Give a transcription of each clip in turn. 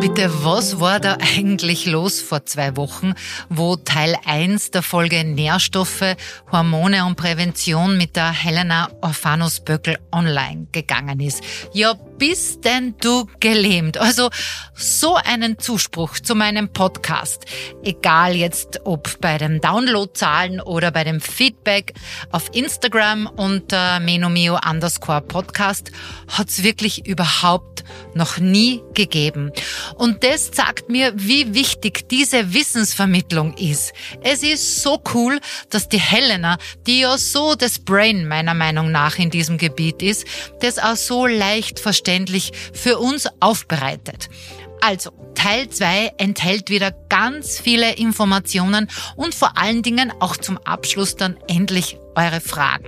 Bitte, was war da eigentlich los vor 2 Wochen, wo Teil 1 der Folge Nährstoffe, Hormone und Prävention mit der Helena Orphanus-Böckel online gegangen ist? Ja, bist denn du gelähmt? Also so einen Zuspruch zu meinem Podcast, egal jetzt ob bei den Downloadzahlen oder bei dem Feedback auf Instagram unter menomio_podcast, hat's wirklich überhaupt noch nie gegeben. Und das zeigt mir, wie wichtig diese Wissensvermittlung ist. Es ist so cool, dass die Helena, die ja so das Brain meiner Meinung nach in diesem Gebiet ist, das auch so leicht verständlich für uns aufbereitet. Also, Teil 2 enthält wieder ganz viele Informationen und vor allen Dingen auch zum Abschluss dann endlich eure Fragen.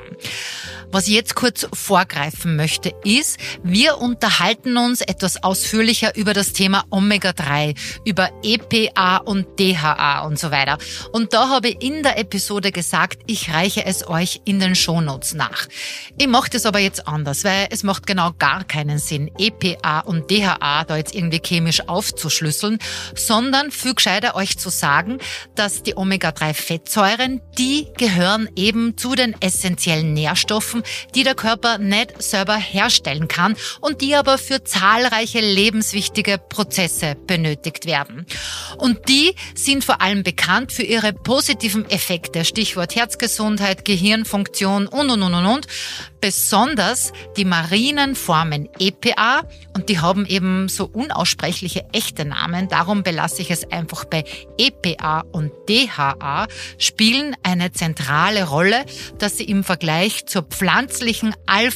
Was ich jetzt kurz vorgreifen möchte, ist, wir unterhalten uns etwas ausführlicher über das Thema Omega-3, über EPA und DHA und so weiter. Und da habe ich in der Episode gesagt, ich reiche es euch in den Shownotes nach. Ich mache das aber jetzt anders, weil es macht genau gar keinen Sinn, EPA und DHA da jetzt irgendwie chemisch aufzuschlüsseln, sondern viel gescheiter euch zu sagen, dass die Omega-3-Fettsäuren, die gehören eben zu den essentiellen Nährstoffen, die der Körper nicht selber herstellen kann und die aber für zahlreiche lebenswichtige Prozesse benötigt werden. Und die sind vor allem bekannt für ihre positiven Effekte, Stichwort Herzgesundheit, Gehirnfunktion und. Besonders die marinen Formen EPA, und die haben eben so unaussprechliche echte Namen, darum belasse ich es einfach bei EPA und DHA, spielen eine zentrale Rolle, dass sie im Vergleich zur pflanzlichen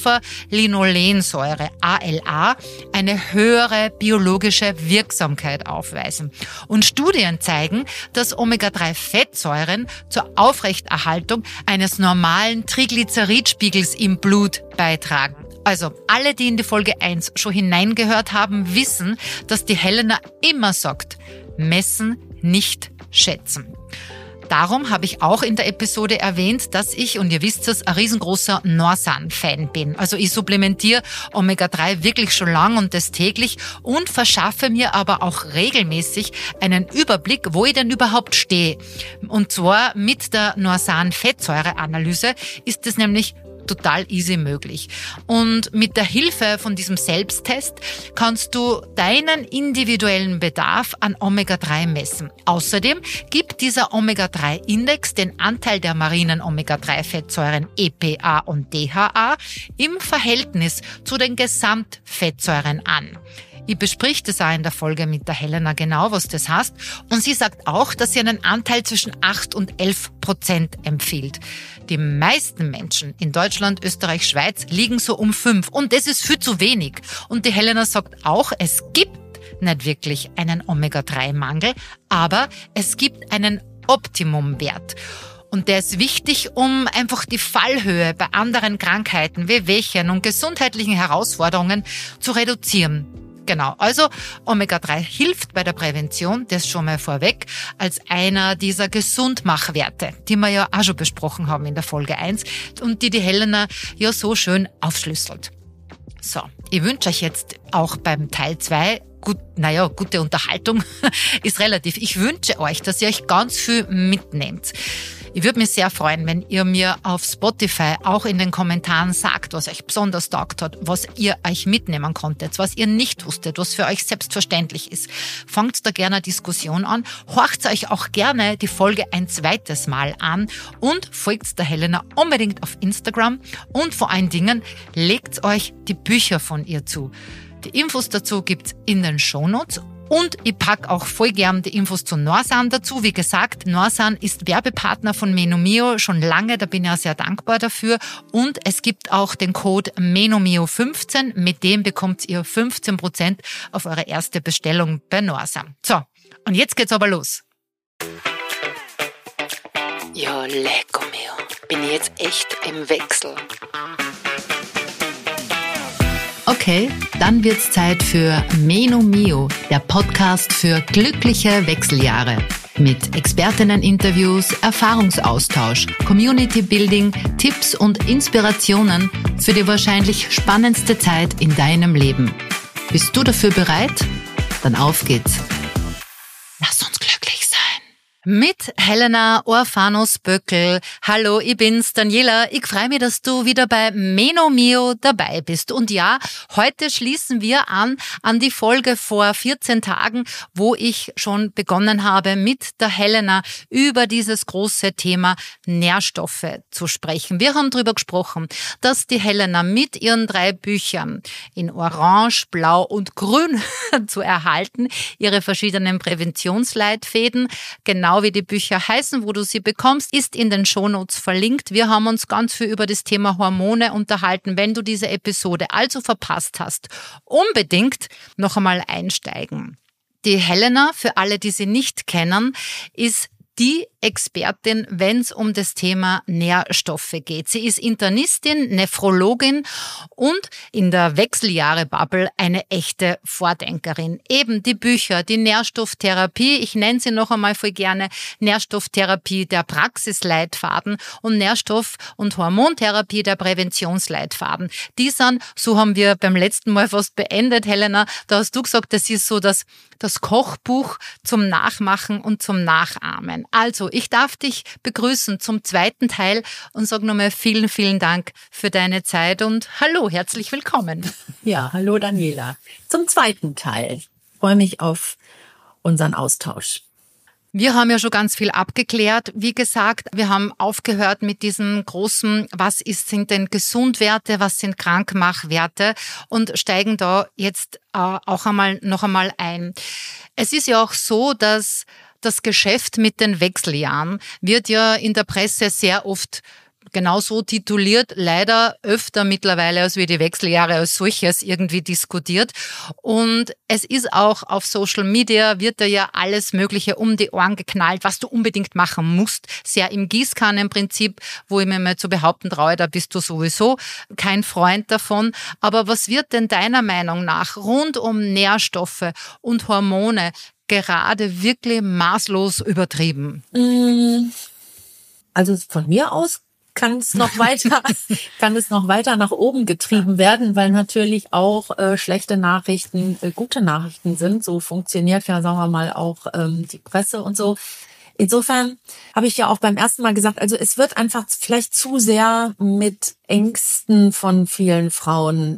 Alpha-Linolensäure ALA eine höhere biologische Wirksamkeit aufweisen. Und Studien zeigen, dass Omega-3-Fettsäuren zur Aufrechterhaltung eines normalen Triglyceridspiegels im Blut beitragen. Also, alle, die in die Folge 1 schon hineingehört haben, wissen, dass die Helena immer sagt, messen, nicht schätzen. Darum habe ich auch in der Episode erwähnt, dass ich, und ihr wisst es, ein riesengroßer Norsan-Fan bin. Also ich supplementiere Omega-3 wirklich schon lang und das täglich und verschaffe mir aber auch regelmäßig einen Überblick, wo ich denn überhaupt stehe. Und zwar mit der Norsan-Fettsäure-Analyse ist es nämlich total easy möglich. Und mit der Hilfe von diesem Selbsttest kannst du deinen individuellen Bedarf an Omega-3 messen. Außerdem gibt dieser Omega-3-Index den Anteil der marinen Omega-3-Fettsäuren EPA und DHA im Verhältnis zu den Gesamtfettsäuren an. Ich besprich das auch in der Folge mit der Helena genau, was das heißt. Und sie sagt auch, dass sie einen Anteil zwischen 8 und 11% empfiehlt. Die meisten Menschen in Deutschland, Österreich, Schweiz liegen so um 5. Und das ist viel zu wenig. Und die Helena sagt auch, es gibt nicht wirklich einen Omega-3-Mangel, aber es gibt einen Optimumwert. Und der ist wichtig, um einfach die Fallhöhe bei anderen Krankheiten, Wehwehchen und gesundheitlichen Herausforderungen zu reduzieren. Genau, also Omega-3 hilft bei der Prävention, das schon mal vorweg, als einer dieser Gesundmachwerte, die wir ja auch schon besprochen haben in der Folge 1 und die Helena ja so schön aufschlüsselt. So, ich wünsche euch jetzt auch beim Teil 2 gute Unterhaltung ist relativ. Ich wünsche euch, dass ihr euch ganz viel mitnehmt. Ich würde mich sehr freuen, wenn ihr mir auf Spotify auch in den Kommentaren sagt, was euch besonders taugt hat, was ihr euch mitnehmen konntet, was ihr nicht wusstet, was für euch selbstverständlich ist. Fangt da gerne eine Diskussion an, horcht euch auch gerne die Folge ein zweites Mal an und folgt der Helena unbedingt auf Instagram und vor allen Dingen legt euch die Bücher von ihr zu. Die Infos dazu gibt's in den Shownotes. Und ich pack auch voll gern die Infos zu Norsan dazu. Wie gesagt, Norsan ist Werbepartner von Menomio schon lange, da bin ich auch sehr dankbar dafür. Und es gibt auch den Code MENOMIO15, mit dem bekommt ihr 15% auf eure erste Bestellung bei Norsan. So, und jetzt geht's aber los. Ja, lecco mio, bin ich jetzt echt im Wechsel. Okay, dann wird's Zeit für Menomio, der Podcast für glückliche Wechseljahre. Mit Expertinnen-Interviews, Erfahrungsaustausch, Community-Building, Tipps und Inspirationen für die wahrscheinlich spannendste Zeit in deinem Leben. Bist du dafür bereit? Dann auf geht's. Lass uns glücklich sein. Mit Helena Orphanus-Böckel. Hallo, ich bin's, Daniela. Ich freue mich, dass du wieder bei Meno Mio dabei bist. Und ja, heute schließen wir an die Folge vor 14 Tagen, wo ich schon begonnen habe, mit der Helena über dieses große Thema Nährstoffe zu sprechen. Wir haben darüber gesprochen, dass die Helena mit ihren 3 Büchern in Orange, Blau und Grün zu erhalten, ihre verschiedenen Präventionsleitfäden, genau wie die Bücher heißen, wo du sie bekommst, ist in den Shownotes verlinkt. Wir haben uns ganz viel über das Thema Hormone unterhalten. Wenn du diese Episode also verpasst hast, unbedingt noch einmal einsteigen. Die Helena, für alle, die sie nicht kennen, ist die Expertin, wenn es um das Thema Nährstoffe geht. Sie ist Internistin, Nephrologin und in der Wechseljahre-Bubble eine echte Vordenkerin. Eben die Bücher, die Nährstofftherapie, ich nenne sie noch einmal voll gerne Nährstofftherapie, der Praxisleitfaden und Nährstoff- und Hormontherapie, der Präventionsleitfaden. Die sind, so haben wir beim letzten Mal fast beendet, Helena, da hast du gesagt, das ist so das Kochbuch zum Nachmachen und zum Nachahmen. Also, ich darf dich begrüßen zum 2. Teil und sage nochmal vielen, vielen Dank für deine Zeit und hallo, herzlich willkommen. Ja, hallo Daniela. Zum 2. Teil. Ich freue mich auf unseren Austausch. Wir haben ja schon ganz viel abgeklärt. Wie gesagt, wir haben aufgehört mit diesem großen, sind denn Gesundwerte, was sind Krankmachwerte und steigen da jetzt auch noch einmal ein. Es ist ja auch so, dass das Geschäft mit den Wechseljahren wird ja in der Presse sehr oft genauso tituliert, leider öfter mittlerweile als wie die Wechseljahre als solches irgendwie diskutiert. Und es ist auch auf Social Media, wird da ja alles Mögliche um die Ohren geknallt, was du unbedingt machen musst. Sehr im Gießkannenprinzip, wo ich mir mal zu behaupten traue, da bist du sowieso kein Freund davon. Aber was wird denn deiner Meinung nach rund um Nährstoffe und Hormone gerade wirklich maßlos übertrieben? Also von mir aus kann es noch weiter nach oben getrieben werden, weil natürlich auch schlechte Nachrichten gute Nachrichten sind. So funktioniert ja, sagen wir mal, auch die Presse und so. Insofern habe ich ja auch beim ersten Mal gesagt, also es wird einfach vielleicht zu sehr mit Ängsten von vielen Frauen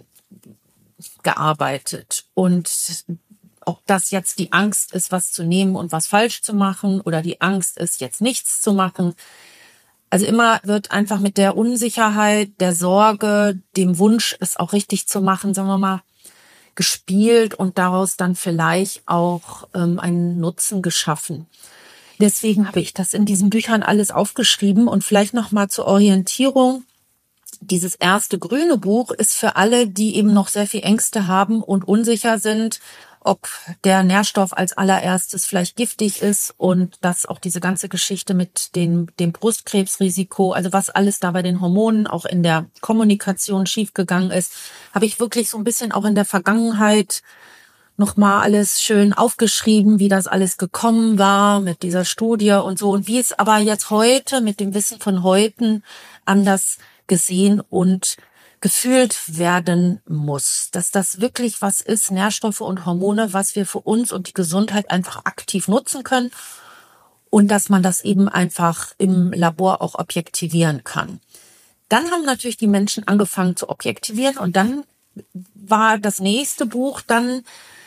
gearbeitet. Und ob das jetzt die Angst ist, was zu nehmen und was falsch zu machen oder die Angst ist, jetzt nichts zu machen. Also immer wird einfach mit der Unsicherheit, der Sorge, dem Wunsch, es auch richtig zu machen, sagen wir mal, gespielt und daraus dann vielleicht auch einen Nutzen geschaffen. Deswegen habe ich das in diesen Büchern alles aufgeschrieben und vielleicht noch mal zur Orientierung. Dieses erste grüne Buch ist für alle, die eben noch sehr viel Ängste haben und unsicher sind, ob der Nährstoff als allererstes vielleicht giftig ist und dass auch diese ganze Geschichte mit dem Brustkrebsrisiko, also was alles da bei den Hormonen auch in der Kommunikation schiefgegangen ist, habe ich wirklich so ein bisschen auch in der Vergangenheit nochmal alles schön aufgeschrieben, wie das alles gekommen war mit dieser Studie und so und wie es aber jetzt heute mit dem Wissen von heute anders gesehen und gefühlt werden muss, dass das wirklich was ist, Nährstoffe und Hormone, was wir für uns und die Gesundheit einfach aktiv nutzen können und dass man das eben einfach im Labor auch objektivieren kann. Dann haben natürlich die Menschen angefangen zu objektivieren und dann war das nächste Buch dann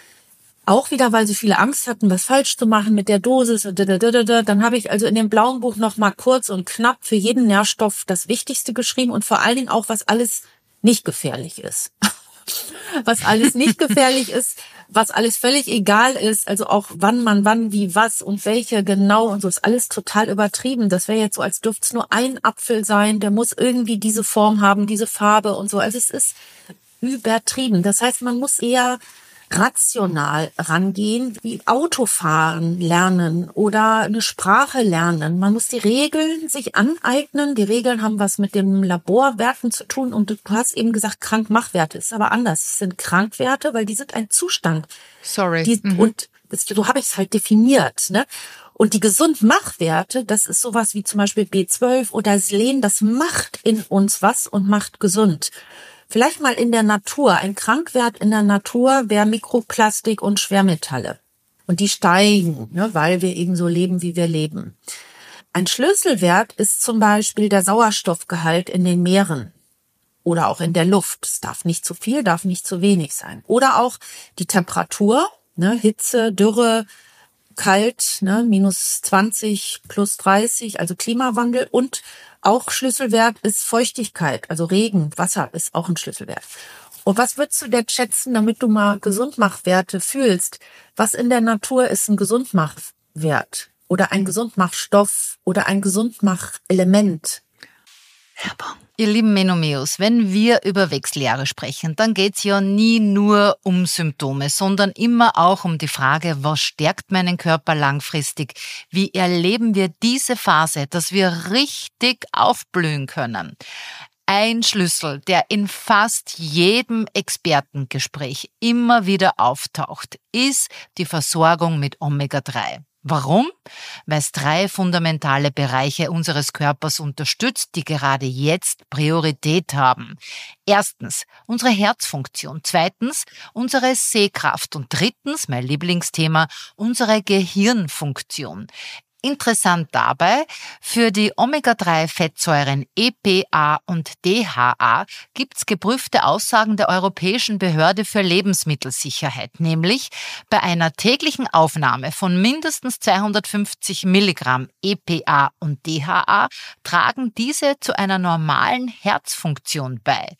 auch wieder, weil sie viele Angst hatten, was falsch zu machen mit der Dosis und dann habe ich also in dem blauen Buch noch mal kurz und knapp für jeden Nährstoff das Wichtigste geschrieben und vor allen Dingen auch, was alles nicht gefährlich ist. Was alles nicht gefährlich ist, was alles völlig egal ist, also auch wann, wie, was und welche genau und so ist alles total übertrieben. Das wäre jetzt so, als dürfte es nur ein Apfel sein, der muss irgendwie diese Form haben, diese Farbe und so. Also es ist übertrieben. Das heißt, man muss eher rational rangehen, wie Autofahren lernen oder eine Sprache lernen. Man muss die Regeln sich aneignen. Die Regeln haben was mit dem Laborwerten zu tun. Und du hast eben gesagt, Krankmachwerte. Ist aber anders. Es sind Krankwerte, weil die sind ein Zustand. Sorry. Und so habe ich es halt definiert, ne? Und die Gesundmachwerte, das ist sowas wie zum Beispiel B12 oder Selen, das macht in uns was und macht gesund. Vielleicht mal in der Natur. Ein Krankwert in der Natur wäre Mikroplastik und Schwermetalle. Und die steigen, ne, weil wir eben so leben, wie wir leben. Ein Schlüsselwert ist zum Beispiel der Sauerstoffgehalt in den Meeren oder auch in der Luft. Es darf nicht zu viel, darf nicht zu wenig sein. Oder auch die Temperatur, ne, Hitze, Dürre, kalt, ne, -20, +30, also Klimawandel. Und auch Schlüsselwert ist Feuchtigkeit, also Regen, Wasser ist auch ein Schlüsselwert. Und was würdest du denn schätzen, damit du mal Gesundmachwerte fühlst? Was in der Natur ist ein Gesundmachwert oder ein Gesundmachstoff oder ein Gesundmachelement? Werbung. Ihr lieben Menomeos, wenn wir über Wechseljahre sprechen, dann geht's ja nie nur um Symptome, sondern immer auch um die Frage, was stärkt meinen Körper langfristig? Wie erleben wir diese Phase, dass wir richtig aufblühen können? Ein Schlüssel, der in fast jedem Expertengespräch immer wieder auftaucht, ist die Versorgung mit Omega-3. Warum? Weil es 3 fundamentale Bereiche unseres Körpers unterstützt, die gerade jetzt Priorität haben. Erstens, unsere Herzfunktion. Zweitens, unsere Sehkraft. Und drittens, mein Lieblingsthema, unsere Gehirnfunktion. Interessant dabei, für die Omega-3-Fettsäuren EPA und DHA gibt's geprüfte Aussagen der Europäischen Behörde für Lebensmittelsicherheit, nämlich bei einer täglichen Aufnahme von mindestens 250 Milligramm EPA und DHA tragen diese zu einer normalen Herzfunktion bei.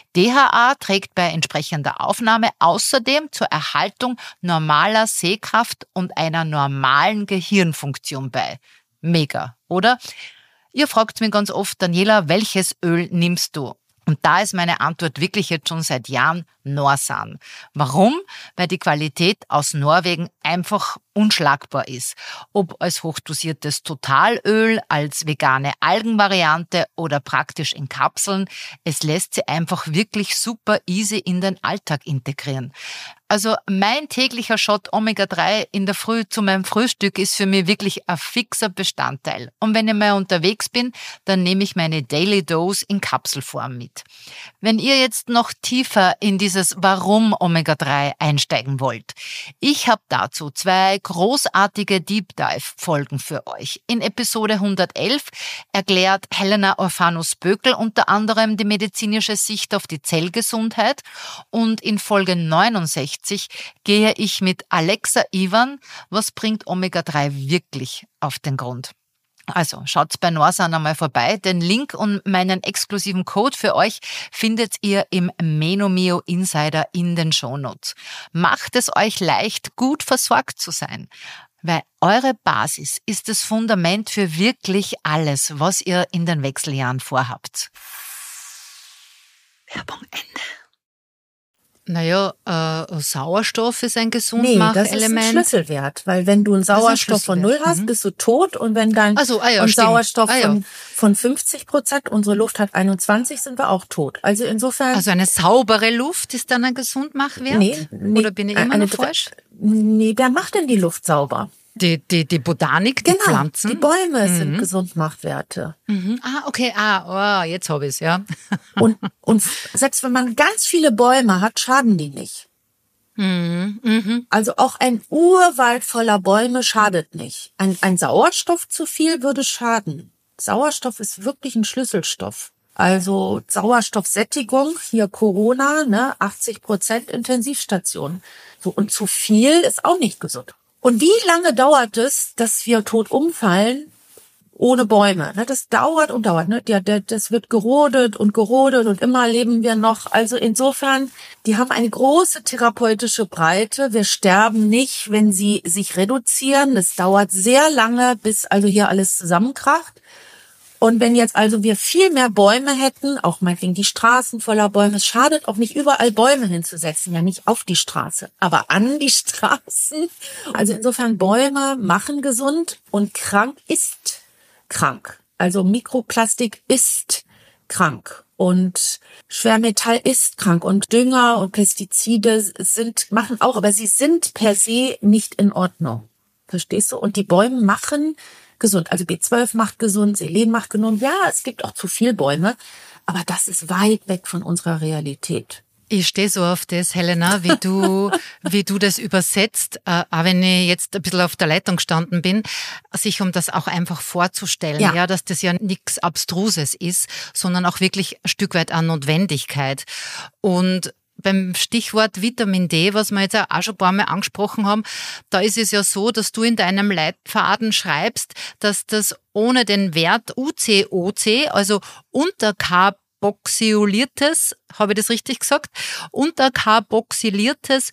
DHA trägt bei entsprechender Aufnahme außerdem zur Erhaltung normaler Sehkraft und einer normalen Gehirnfunktion bei. Mega, oder? Ihr fragt mich ganz oft, Daniela, welches Öl nimmst du? Und da ist meine Antwort wirklich jetzt schon seit Jahren Norsan. Warum? Weil die Qualität aus Norwegen einfach unschlagbar ist. Ob als hochdosiertes Totalöl, als vegane Algenvariante oder praktisch in Kapseln, es lässt sie einfach wirklich super easy in den Alltag integrieren. Also mein täglicher Shot Omega-3 in der Früh zu meinem Frühstück ist für mich wirklich ein fixer Bestandteil. Und wenn ich mal unterwegs bin, dann nehme ich meine Daily Dose in Kapselform mit. Wenn ihr jetzt noch tiefer in dieses Warum Omega-3 einsteigen wollt, ich habe dazu 2 großartige Deep Dive Folgen für euch. In Episode 111 erklärt Helena Orphanus-Böckel unter anderem die medizinische Sicht auf die Zellgesundheit und in Folge 69 gehe ich mit Alexa Ivan, was bringt Omega-3 wirklich auf den Grund. Also schaut bei Norsan einmal vorbei. Den Link und meinen exklusiven Code für euch findet ihr im Menomeo Insider in den Shownotes. Macht es euch leicht, gut versorgt zu sein, weil eure Basis ist das Fundament für wirklich alles, was ihr in den Wechseljahren vorhabt. Werbung Ende. Naja, Sauerstoff ist ein Nee, Gesundmachelement. das ist ein Schlüsselwert, weil wenn du einen Sauerstoff von 0 hast, bist du tot und wenn dein stimmt. Sauerstoff von 50%, unsere Luft hat 21, sind wir auch tot. Also insofern... Also eine saubere Luft ist dann ein Gesundmachwert? Nee, Oder bin ich immer noch falsch? Nee, wer macht denn die Luft sauber? Die Botanik, die Pflanzen? Die Bäume sind Gesundmachwerte. Mhm. Okay, jetzt habe ich's, ja. Und selbst wenn man ganz viele Bäume hat, schaden die nicht. Also auch ein Urwald voller Bäume schadet nicht. Ein Sauerstoff zu viel würde schaden. Sauerstoff ist wirklich ein Schlüsselstoff. Also Sauerstoffsättigung, hier Corona, ne, 80% Intensivstation. So, und zu viel ist auch nicht gesund. Und wie lange dauert es, dass wir tot umfallen ohne Bäume? Das dauert und dauert. Das wird gerodet und immer leben wir noch. Also insofern, die haben eine große therapeutische Breite. Wir sterben nicht, wenn sie sich reduzieren. Es dauert sehr lange, bis also hier alles zusammenkracht. Und wenn jetzt also wir viel mehr Bäume hätten, auch meinetwegen die Straßen voller Bäume, es schadet auch nicht überall Bäume hinzusetzen, ja nicht auf die Straße, aber an die Straßen. Also insofern Bäume machen gesund und krank ist krank. Also Mikroplastik ist krank und Schwermetall ist krank und Dünger und Pestizide machen auch, aber sie sind per se nicht in Ordnung. Verstehst du? Und die Bäume machen gesund. Also B12 macht gesund, Selen macht gesund. Ja, es gibt auch zu viel Bäume. Aber das ist weit weg von unserer Realität. Ich stehe so auf das, Helena, wie du das übersetzt, auch wenn ich jetzt ein bisschen auf der Leitung gestanden bin, sich um das auch einfach vorzustellen, ja, dass das ja nichts Abstruses ist, sondern auch wirklich ein Stück weit an Notwendigkeit. Und beim Stichwort Vitamin D, was wir jetzt auch schon ein paar Mal angesprochen haben, da ist es ja so, dass du in deinem Leitfaden schreibst, dass das ohne den Wert UCOC, also unterkarboxyliertes, habe ich das richtig gesagt? Unterkarboxyliertes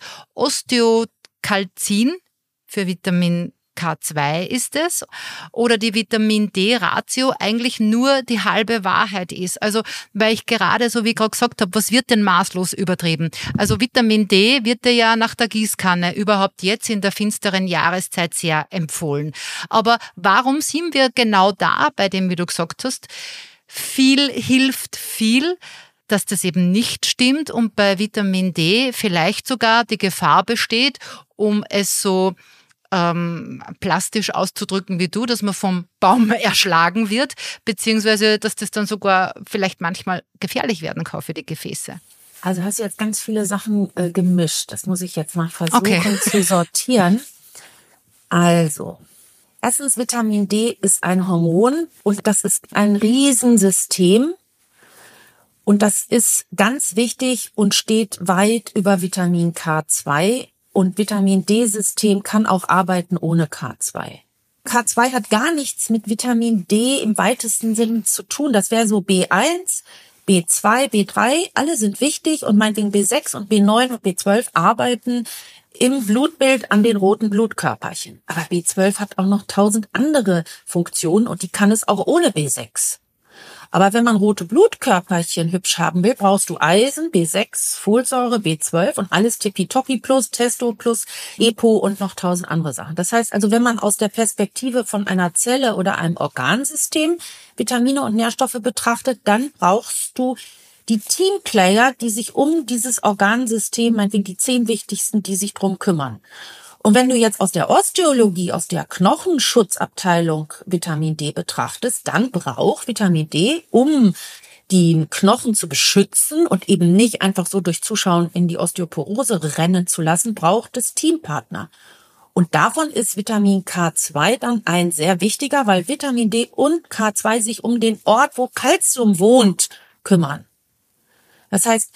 Osteokalzin für Vitamin K2 ist es, oder die Vitamin D-Ratio eigentlich nur die halbe Wahrheit ist. Also, weil ich gerade, so wie ich gerade gesagt habe, was wird denn maßlos übertrieben? Also Vitamin D wird ja nach der Gießkanne überhaupt jetzt in der finsteren Jahreszeit sehr empfohlen. Aber warum sind wir genau da, bei dem, wie du gesagt hast, viel hilft viel, dass das eben nicht stimmt und bei Vitamin D vielleicht sogar die Gefahr besteht, um es so plastisch auszudrücken wie du, dass man vom Baum erschlagen wird, beziehungsweise dass das dann sogar vielleicht manchmal gefährlich werden kann für die Gefäße. Also hast du jetzt ganz viele Sachen gemischt. Das muss ich jetzt mal versuchen zu sortieren. Also, erstens, Vitamin D ist ein Hormon und das ist ein Riesensystem. Und das ist ganz wichtig und steht weit über Vitamin K2. Und Vitamin D-System kann auch arbeiten ohne K2. K2 hat gar nichts mit Vitamin D im weitesten Sinne zu tun. Das wäre so B1, B2, B3. Alle sind wichtig und meinetwegen B6 und B9 und B12 arbeiten im Blutbild an den roten Blutkörperchen. Aber B12 hat auch noch 1000 andere Funktionen und die kann es auch ohne B6. Aber wenn man rote Blutkörperchen hübsch haben will, brauchst du Eisen, B6, Folsäure, B12 und alles tippitoppi plus Testo plus EPO und noch 1000 andere Sachen. Das heißt also, wenn man aus der Perspektive von einer Zelle oder einem Organsystem Vitamine und Nährstoffe betrachtet, dann brauchst du die Teamplayer, die sich um dieses Organsystem, meinetwegen die 10 wichtigsten, die sich drum kümmern. Und wenn du jetzt aus der Osteologie, aus der Knochenschutzabteilung Vitamin D betrachtest, dann braucht Vitamin D, um den Knochen zu beschützen und eben nicht einfach so durch Zuschauen in die Osteoporose rennen zu lassen, braucht es Teampartner. Und davon ist Vitamin K2 dann ein sehr wichtiger, weil Vitamin D und K2 sich um den Ort, wo Calcium wohnt, kümmern. Das heißt,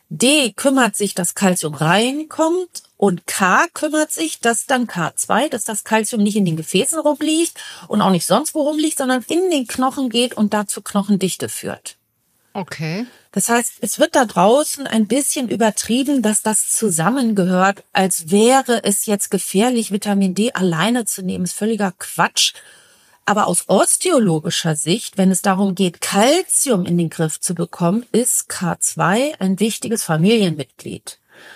D kümmert sich, dass Calcium reinkommt und K kümmert sich, dass dann K2, dass das Calcium nicht in den Gefäßen rumliegt und auch nicht sonst wo rumliegt, sondern in den Knochen geht und dazu Knochendichte führt. Okay. Das heißt, es wird da draußen ein bisschen übertrieben, dass das zusammengehört, als wäre es jetzt gefährlich, Vitamin D alleine zu nehmen. Ist völliger Quatsch. Aber aus osteologischer Sicht, wenn es darum geht, Calcium in den Griff zu bekommen, ist K2 ein wichtiges Familienmitglied.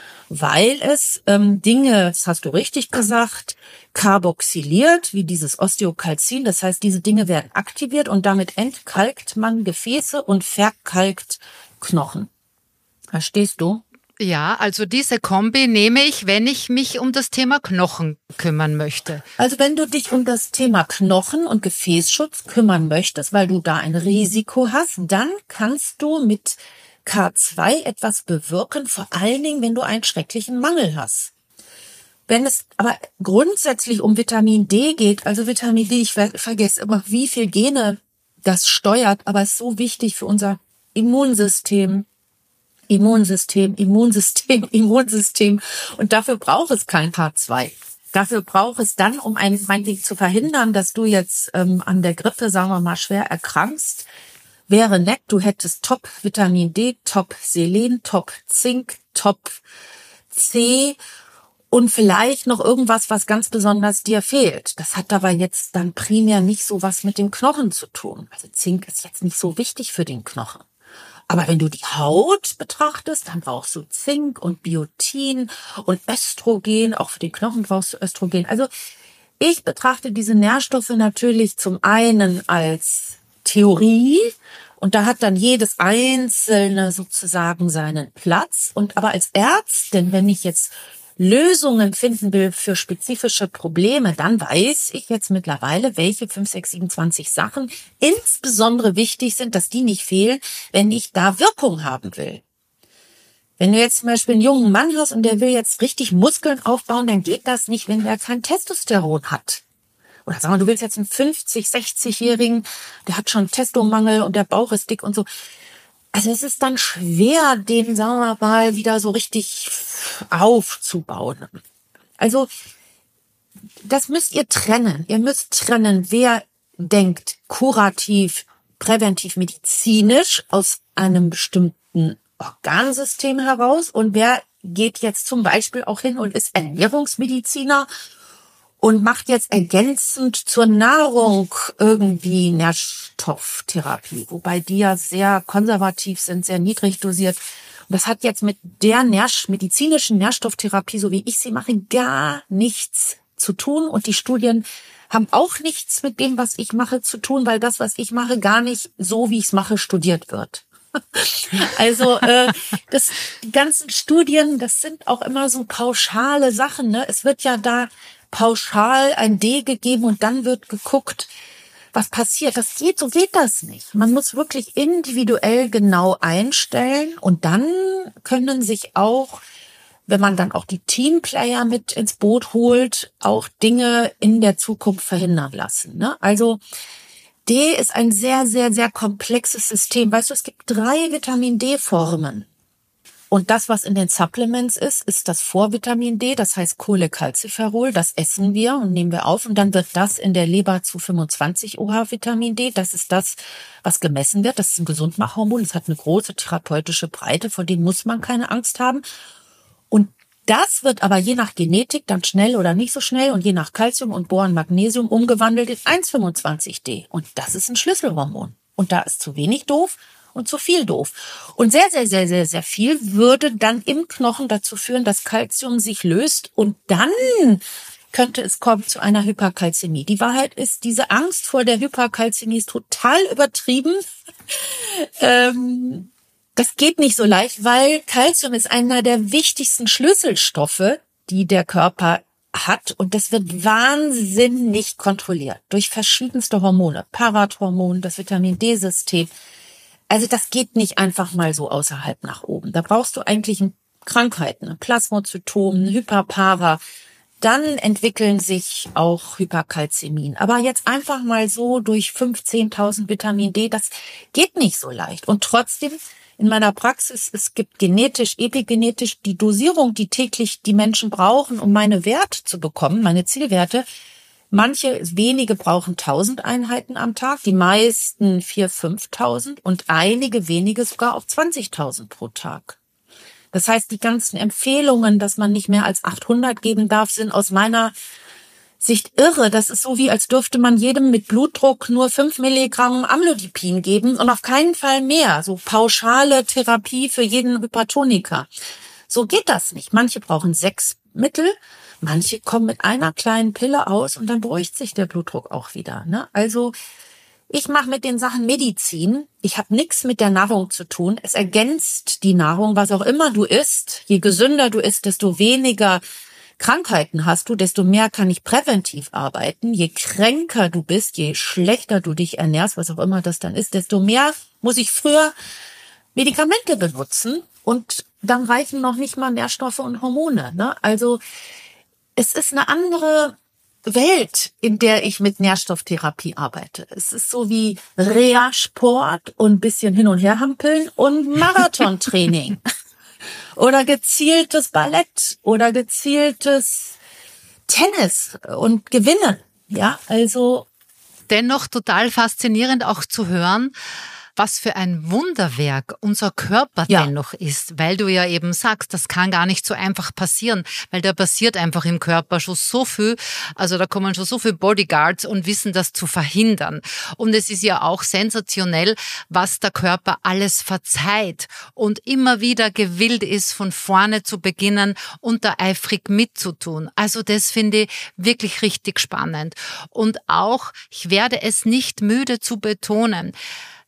Weil es Dinge, das hast du richtig gesagt, karboxyliert, wie dieses Osteokalzin. Das heißt, diese Dinge werden aktiviert und damit entkalkt man Gefäße und verkalkt Knochen. Verstehst du? Ja, also diese Kombi nehme ich, wenn ich mich um das Thema Knochen kümmern möchte. Also wenn du dich um das Thema Knochen- und Gefäßschutz kümmern möchtest, weil du da ein Risiko hast, dann kannst du mit K2 etwas bewirken, vor allen Dingen, wenn du einen schrecklichen Mangel hast. Wenn es aber grundsätzlich um Vitamin D geht, also Vitamin D, ich vergesse immer, wie viel Gene das steuert, aber es ist so wichtig für unser Immunsystem. Und dafür braucht es kein K2. Dafür braucht es dann, um meinetwegen zu verhindern, dass du jetzt an der Grippe, sagen wir mal, schwer erkrankst, wäre nett, du hättest Top Vitamin D, Top Selen, Top Zink, Top C und vielleicht noch irgendwas, was ganz besonders dir fehlt. Das hat aber jetzt dann primär nicht so was mit dem Knochen zu tun. Also Zink ist jetzt nicht so wichtig für den Knochen. Aber wenn du die Haut betrachtest, dann brauchst du Zink und Biotin und Östrogen. Auch für den Knochen brauchst du Östrogen. Also ich betrachte diese Nährstoffe natürlich zum einen als Theorie und da hat dann jedes einzelne sozusagen seinen Platz. Und aber als Ärztin, wenn ich jetzt Lösungen finden will für spezifische Probleme, dann weiß ich jetzt mittlerweile, welche 5, 6, 27 Sachen insbesondere wichtig sind, dass die nicht fehlen, wenn ich da Wirkung haben will. Wenn du jetzt zum Beispiel einen jungen Mann hast und der will jetzt richtig Muskeln aufbauen, dann geht das nicht, wenn der kein Testosteron hat. Oder sag mal, du willst jetzt einen 50-, 60-Jährigen, der hat schon Testomangel und der Bauch ist dick und so. Also es ist dann schwer, den, sagen wir mal, wieder so richtig aufzubauen. Also das müsst ihr trennen. Ihr müsst trennen, wer denkt kurativ, präventiv, medizinisch aus einem bestimmten Organsystem heraus und wer geht jetzt zum Beispiel auch hin und ist Ernährungsmediziner und macht jetzt ergänzend zur Nahrung irgendwie Nährstofftherapie, wobei die ja sehr konservativ sind, sehr niedrig dosiert. Und das hat jetzt mit der medizinischen Nährstofftherapie, so wie ich sie mache, gar nichts zu tun. Und die Studien haben auch nichts mit dem, was ich mache, zu tun, weil das, was ich mache, gar nicht so, wie ich es mache, studiert wird. Also die ganzen Studien, das sind auch immer so pauschale Sachen. Ne? Es wird ja da pauschal ein D gegeben und dann wird geguckt, was passiert. So geht das nicht. Man muss wirklich individuell genau einstellen und dann können sich auch, wenn man dann auch die Teamplayer mit ins Boot holt, auch Dinge in der Zukunft verhindern lassen. Ne? Also D ist ein sehr, sehr, sehr komplexes System. Weißt du, es gibt 3 Vitamin-D-Formen. Und das, was in den Supplements ist das Vorvitamin D, das heißt Cholecalciferol. Das essen wir und nehmen wir auf. Und dann wird das in der Leber zu 25 OH-Vitamin D. Das ist das, was gemessen wird. Das ist ein Gesundmachhormon. Das hat eine große therapeutische Breite. Vor dem muss man keine Angst haben. Und das wird aber je nach Genetik dann schnell oder nicht so schnell und je nach Calcium und Boron, Magnesium umgewandelt in 1,25D. Und das ist ein Schlüsselhormon. Und da ist zu wenig doof und zu viel doof. Und sehr, sehr, sehr, sehr, sehr viel würde dann im Knochen dazu führen, dass Calcium sich löst und dann könnte es kommen zu einer Hyperkalzämie. Die Wahrheit ist, diese Angst vor der Hyperkalzämie ist total übertrieben. Das geht nicht so leicht, weil Calcium ist einer der wichtigsten Schlüsselstoffe, die der Körper hat. Und das wird wahnsinnig kontrolliert durch verschiedenste Hormone. Parathormon, das Vitamin-D-System. Also das geht nicht einfach mal so außerhalb nach oben. Da brauchst du eigentlich Krankheiten, ein Plasmozytom, ein Hyperpara. Dann entwickeln sich auch Hyperkalzämien. Aber jetzt einfach mal so durch 15.000 Vitamin D, das geht nicht so leicht. Und trotzdem in meiner Praxis, es gibt genetisch, epigenetisch die Dosierung, die täglich die Menschen brauchen, um meine Werte zu bekommen, meine Zielwerte. Wenige brauchen 1000 Einheiten am Tag, die meisten 4.000, 5.000 und einige wenige sogar auf 20.000 pro Tag. Das heißt, die ganzen Empfehlungen, dass man nicht mehr als 800 geben darf, sind aus meiner Sicht irre. Das ist so, wie als dürfte man jedem mit Blutdruck nur 5 Milligramm Amlodipin geben und auf keinen Fall mehr. So pauschale Therapie für jeden Hypertoniker. So geht das nicht. Manche brauchen 6 Mittel, manche kommen mit einer kleinen Pille aus und dann beruhigt sich der Blutdruck auch wieder. Ne? Also ich mache mit den Sachen Medizin. Ich habe nichts mit der Nahrung zu tun. Es ergänzt die Nahrung, was auch immer du isst. Je gesünder du isst, desto weniger Krankheiten hast du, desto mehr kann ich präventiv arbeiten. Je kränker du bist, je schlechter du dich ernährst, was auch immer das dann ist, desto mehr muss ich früher Medikamente benutzen und dann reichen noch nicht mal Nährstoffe und Hormone. Ne? Also es ist eine andere Welt, in der ich mit Nährstofftherapie arbeite. Es ist so wie Reha-Sport und ein bisschen hin und her hampeln und Marathontraining. Oder gezieltes Ballett oder gezieltes Tennis und Gewinnen. Ja, also. Dennoch total faszinierend auch zu hören, was für ein Wunderwerk unser Körper dennoch ist, weil du ja eben sagst, das kann gar nicht so einfach passieren, weil da passiert einfach im Körper schon so viel, also da kommen schon so viele Bodyguards und wissen das zu verhindern. Und es ist ja auch sensationell, was der Körper alles verzeiht und immer wieder gewillt ist, von vorne zu beginnen und da eifrig mitzutun. Also das finde ich wirklich richtig spannend. Und auch, ich werde es nicht müde zu betonen,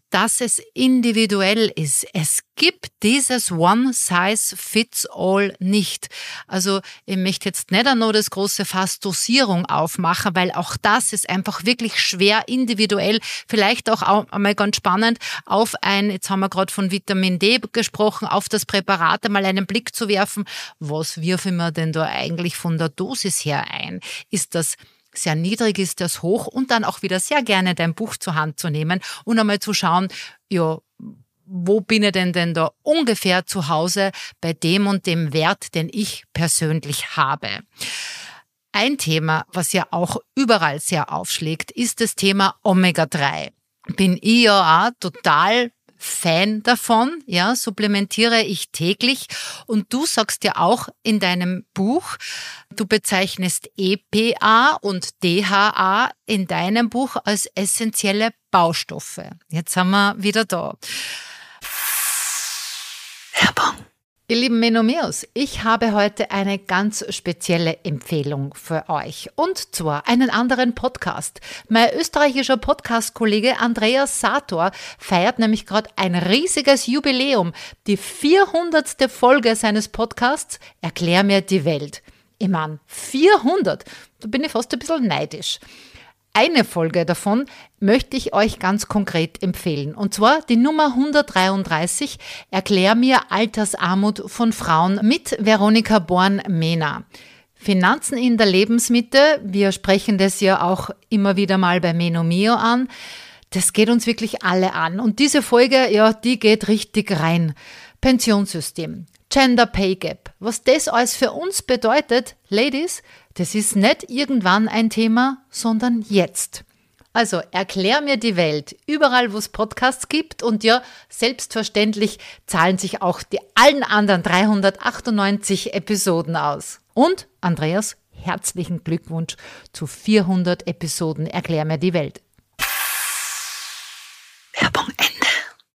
dass es individuell ist. Es gibt dieses One-Size-Fits-All nicht. Also ich möchte jetzt nicht noch das große Fass Dosierung aufmachen, weil auch das ist einfach wirklich schwer individuell, vielleicht auch einmal ganz spannend, auf jetzt haben wir gerade von Vitamin D gesprochen, auf das Präparat einmal einen Blick zu werfen. Was wirfen wir denn da eigentlich von der Dosis her ein? Ist das sehr niedrig, ist das hoch? Und dann auch wieder sehr gerne dein Buch zur Hand zu nehmen und einmal zu schauen, ja, wo bin ich denn da ungefähr zu Hause bei dem und dem Wert, den ich persönlich habe. Ein Thema, was ja auch überall sehr aufschlägt, ist das Thema Omega-3. Bin ich ja auch total Fan davon, ja, supplementiere ich täglich. Und du sagst ja auch in deinem Buch, du bezeichnest EPA und DHA in deinem Buch als essentielle Baustoffe. Jetzt sind wir wieder da. Werbung. Ihr lieben Menomeos, ich habe heute eine ganz spezielle Empfehlung für euch. Und zwar einen anderen Podcast. Mein österreichischer Podcast-Kollege Andreas Sator feiert nämlich gerade ein riesiges Jubiläum. Die 400. Folge seines Podcasts Erklär mir die Welt. Ich meine, 400, da bin ich fast ein bisschen neidisch. Eine Folge davon möchte ich euch ganz konkret empfehlen. Und zwar die Nummer 133, Erklär mir Altersarmut von Frauen mit Veronika Born-Mehner. Finanzen in der Lebensmitte, wir sprechen das ja auch immer wieder mal bei Menomio an, das geht uns wirklich alle an. Und diese Folge, ja, die geht richtig rein. Pensionssystem, Gender Pay Gap, was das alles für uns bedeutet, Ladies, das ist nicht irgendwann ein Thema, sondern jetzt. Also erklär mir die Welt, überall wo es Podcasts gibt und ja, selbstverständlich zahlen sich auch die allen anderen 398 Episoden aus. Und Andreas, herzlichen Glückwunsch zu 400 Episoden Erklär mir die Welt. Werbung Ende.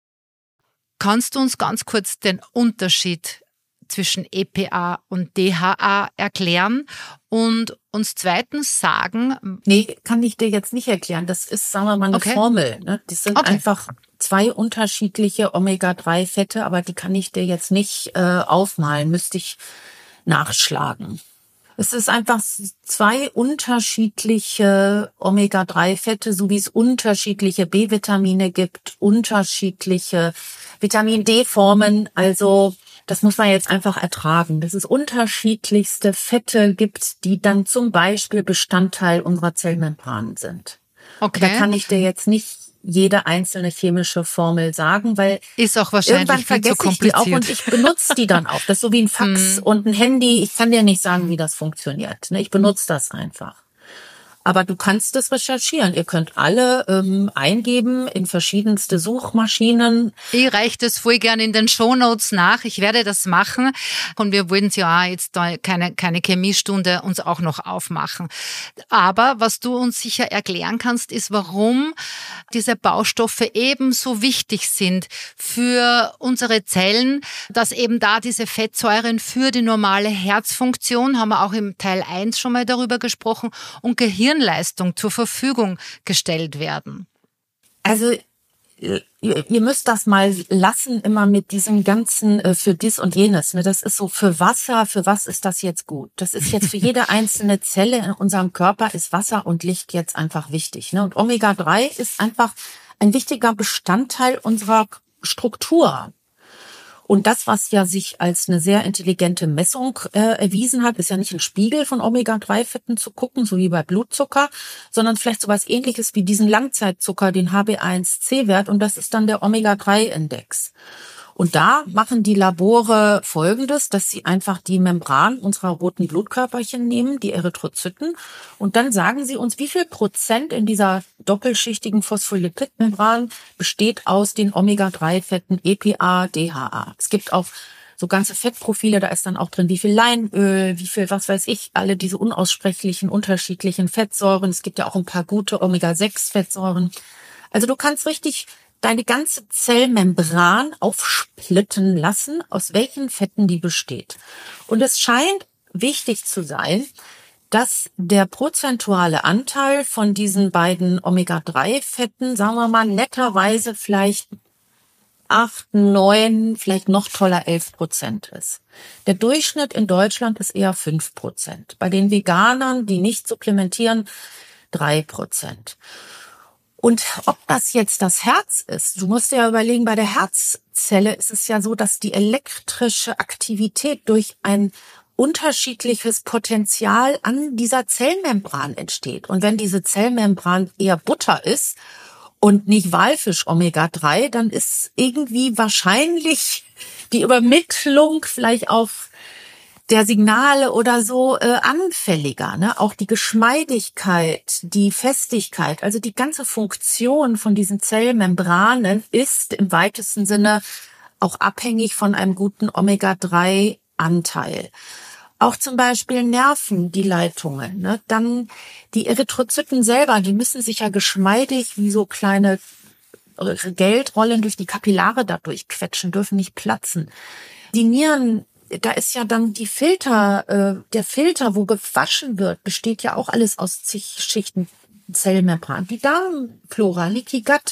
Kannst du uns ganz kurz den Unterschied zwischen EPA und DHA erklären und uns zweitens sagen... Nee, kann ich dir jetzt nicht erklären. Das ist, sagen wir mal, eine Formel. Ne? Das sind einfach zwei unterschiedliche Omega-3-Fette, aber die kann ich dir jetzt nicht aufmalen, müsste ich nachschlagen. Es ist einfach zwei unterschiedliche Omega-3-Fette, so wie es unterschiedliche B-Vitamine gibt, unterschiedliche Vitamin-D-Formen, also das muss man jetzt einfach ertragen, dass es unterschiedlichste Fette gibt, die dann zum Beispiel Bestandteil unserer Zellmembranen sind. Okay. Da kann ich dir jetzt nicht jede einzelne chemische Formel sagen, weil ist auch wahrscheinlich viel zu kompliziert. Ich die auch und ich benutze die dann auch. Das ist so wie ein Fax und ein Handy. Ich kann dir nicht sagen, wie das funktioniert. Ich benutze das einfach. Aber du kannst es recherchieren. Ihr könnt alle eingeben in verschiedenste Suchmaschinen. Ich reiche das voll gern in den Shownotes nach. Ich werde das machen. Und wir wollen ja auch jetzt da keine Chemiestunde uns auch noch aufmachen. Aber was du uns sicher erklären kannst, ist, warum diese Baustoffe ebenso wichtig sind für unsere Zellen, dass eben da diese Fettsäuren für die normale Herzfunktion, haben wir auch im Teil 1 schon mal darüber gesprochen, und Gehirnleistung zur Verfügung gestellt werden. Also ihr müsst das mal lassen, immer mit diesem ganzen für dies und jenes. Das ist so für Wasser, für was ist das jetzt gut? Das ist jetzt für jede einzelne Zelle in unserem Körper ist Wasser und Licht jetzt einfach wichtig. Und Omega-3 ist einfach ein wichtiger Bestandteil unserer Struktur. Und das, was ja sich als eine sehr intelligente Messung erwiesen hat, ist ja nicht ein Spiegel von Omega-3-Fetten zu gucken, so wie bei Blutzucker, sondern vielleicht sowas Ähnliches wie diesen Langzeitzucker, den HbA1c-Wert, und das ist dann der Omega-3-Index. Und da machen die Labore Folgendes, dass sie einfach die Membran unserer roten Blutkörperchen nehmen, die Erythrozyten, und dann sagen sie uns, wie viel Prozent in dieser doppelschichtigen Phospholipidmembran besteht aus den Omega-3-Fetten EPA, DHA. Es gibt auch so ganze Fettprofile, da ist dann auch drin, wie viel Leinöl, wie viel, was weiß ich, alle diese unaussprechlichen, unterschiedlichen Fettsäuren. Es gibt ja auch ein paar gute Omega-6-Fettsäuren. Also du kannst richtig deine ganze Zellmembran aufsplitten lassen, aus welchen Fetten die besteht. Und es scheint wichtig zu sein, dass der prozentuale Anteil von diesen beiden Omega-3-Fetten, sagen wir mal, netterweise vielleicht 8, 9, vielleicht noch toller 11% ist. Der Durchschnitt in Deutschland ist eher 5%. Bei den Veganern, die nicht supplementieren, 3%. Und ob das jetzt das Herz ist, du musst dir ja überlegen, bei der Herzzelle ist es ja so, dass die elektrische Aktivität durch ein unterschiedliches Potenzial an dieser Zellmembran entsteht. Und wenn diese Zellmembran eher Butter ist und nicht Walfisch Omega-3, dann ist irgendwie wahrscheinlich die Übermittlung vielleicht auf der Signale oder so anfälliger, ne? Auch die Geschmeidigkeit, die Festigkeit, also die ganze Funktion von diesen Zellmembranen ist im weitesten Sinne auch abhängig von einem guten Omega-3-Anteil. Auch zum Beispiel Nerven, die Leitungen, ne? Dann die Erythrozyten selber, die müssen sich ja geschmeidig wie so kleine Geldrollen durch die Kapillare dadurch quetschen, dürfen nicht platzen. Die Nieren, da ist ja dann die Filter, der Filter, wo gewaschen wird, besteht ja auch alles aus zig Schichten Zellmembran. Die Darmflora, Leaky Gut,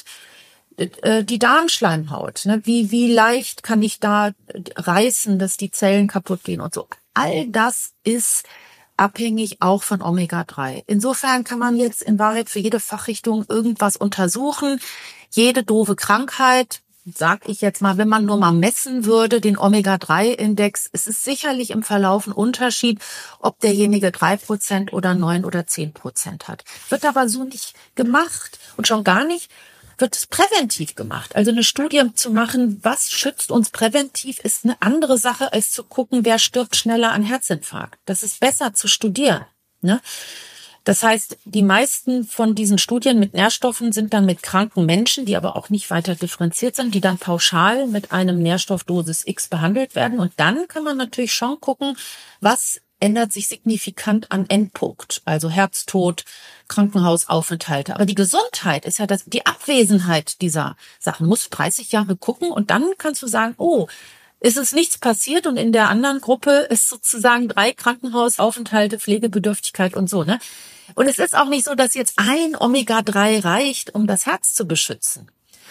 die Darmschleimhaut, ne? Wie leicht kann ich da reißen, dass die Zellen kaputt gehen und so. All das ist abhängig auch von Omega-3. Insofern kann man jetzt in Wahrheit für jede Fachrichtung irgendwas untersuchen. Jede doofe Krankheit, sag ich jetzt mal, wenn man nur mal messen würde, den Omega-3-Index, es ist sicherlich im Verlauf ein Unterschied, ob derjenige 3% oder 9 oder 10% hat. Wird aber so nicht gemacht und schon gar nicht wird es präventiv gemacht. Also eine Studie zu machen, was schützt uns präventiv, ist eine andere Sache, als zu gucken, wer stirbt schneller an Herzinfarkt. Das ist besser zu studieren, ne? Das heißt, die meisten von diesen Studien mit Nährstoffen sind dann mit kranken Menschen, die aber auch nicht weiter differenziert sind, die dann pauschal mit einem Nährstoffdosis X behandelt werden. Und dann kann man natürlich schon gucken, was ändert sich signifikant an Endpunkt, also Herztod, Krankenhausaufenthalte. Aber die Gesundheit ist ja die Abwesenheit dieser Sachen. Muss 30 Jahre gucken und dann kannst du sagen, oh, ist es nichts passiert und in der anderen Gruppe ist sozusagen 3 Krankenhausaufenthalte, Pflegebedürftigkeit und so, ne? Und es ist auch nicht so, dass jetzt ein Omega-3 reicht, um das Herz zu beschützen.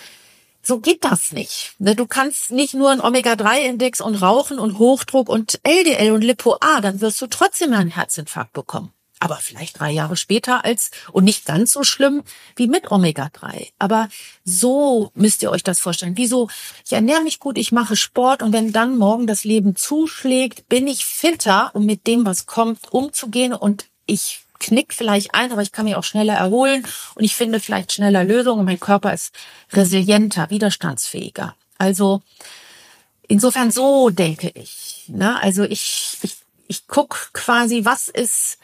So geht das nicht. Du kannst nicht nur einen Omega-3-Index und Rauchen und Hochdruck und LDL und Lipo-A, dann wirst du trotzdem einen Herzinfarkt bekommen. Aber vielleicht 3 Jahre später und nicht ganz so schlimm wie mit Omega-3. Aber so müsst ihr euch das vorstellen. Wieso? Ich ernähre mich gut, ich mache Sport und wenn dann morgen das Leben zuschlägt, bin ich fitter, um mit dem, was kommt, umzugehen und ich knick vielleicht ein, aber ich kann mich auch schneller erholen und ich finde vielleicht schneller Lösungen und mein Körper ist resilienter, widerstandsfähiger. Also insofern so denke ich, ne? Also ich guck quasi, was ist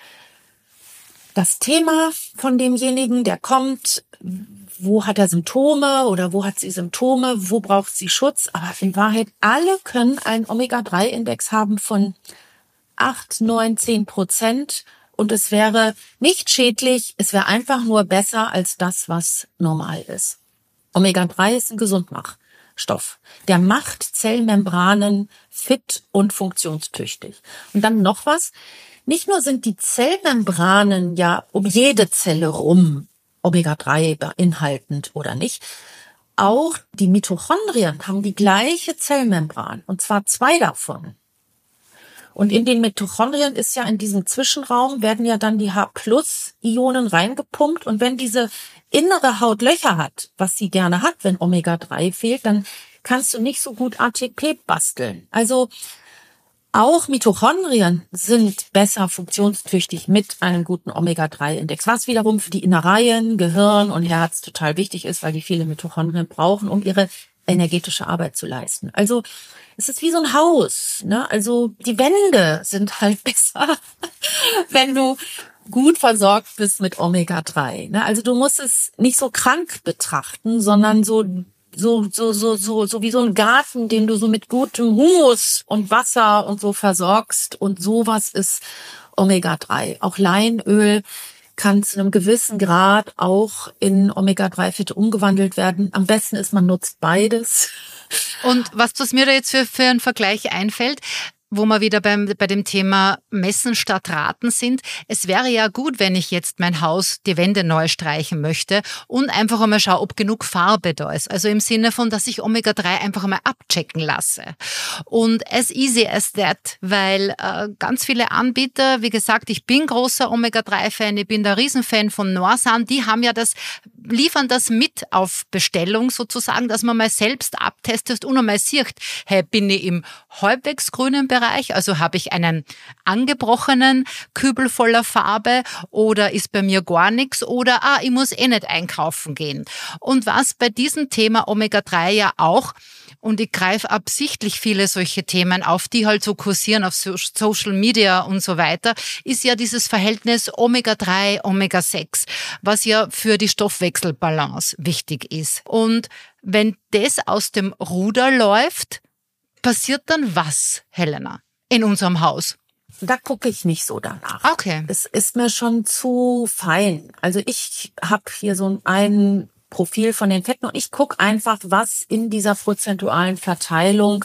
das Thema von demjenigen, der kommt, wo hat er Symptome oder wo hat sie Symptome, wo braucht sie Schutz, aber in Wahrheit alle können einen Omega-3-Index haben von 8, 9, 10%. Und es wäre nicht schädlich, es wäre einfach nur besser als das, was normal ist. Omega-3 ist ein Gesundmachstoff. Der macht Zellmembranen fit und funktionstüchtig. Und dann noch was. Nicht nur sind die Zellmembranen ja um jede Zelle rum Omega-3 beinhaltend oder nicht. Auch die Mitochondrien haben die gleiche Zellmembran. Und zwar 2 davon. Und in den Mitochondrien ist ja in diesem Zwischenraum werden ja dann die H+-Ionen reingepumpt. Und wenn diese innere Haut Löcher hat, was sie gerne hat, wenn Omega-3 fehlt, dann kannst du nicht so gut ATP basteln. Also auch Mitochondrien sind besser funktionstüchtig mit einem guten Omega-3-Index, was wiederum für die Innereien, Gehirn und Herz total wichtig ist, weil die viele Mitochondrien brauchen, um ihre energetische Arbeit zu leisten. Also es ist wie so ein Haus, ne? Also die Wände sind halt besser, wenn du gut versorgt bist mit Omega-3. Ne? Also du musst es nicht so krank betrachten, sondern so wie so ein Garten, den du so mit gutem Humus und Wasser und so versorgst. Und sowas ist Omega-3. Auch Leinöl kann zu einem gewissen Grad auch in Omega-3-Fette umgewandelt werden. Am besten ist, man nutzt beides. Und was mir da jetzt für einen Vergleich einfällt, wo wir wieder bei dem Thema Messen statt Raten sind. Es wäre ja gut, wenn ich jetzt mein Haus, die Wände neu streichen möchte und einfach einmal schaue, ob genug Farbe da ist. Also im Sinne von, dass ich Omega-3 einfach einmal abchecken lasse. Und as easy as that, weil ganz viele Anbieter, wie gesagt, ich bin großer Omega-3-Fan, ich bin der Riesenfan von Norsan, die haben ja liefern das mit auf Bestellung sozusagen, dass man mal selbst abtestet und einmal sieht, hey, bin ich im halbwegs grünen Bereich, also habe ich einen angebrochenen Kübel voller Farbe oder ist bei mir gar nichts oder ich muss nicht einkaufen gehen. Und was bei diesem Thema Omega-3 ja auch, und ich greife absichtlich viele solche Themen auf, die halt so kursieren auf Social Media und so weiter, ist ja dieses Verhältnis Omega-3, Omega-6, was ja für die Stoffwechselbalance wichtig ist. Und wenn das aus dem Ruder läuft, passiert dann was, Helena, in unserem Haus? Da gucke ich nicht so danach. Okay. Es ist mir schon zu fein. Also ich habe hier so ein Profil von den Fetten und ich gucke einfach, was in dieser prozentualen Verteilung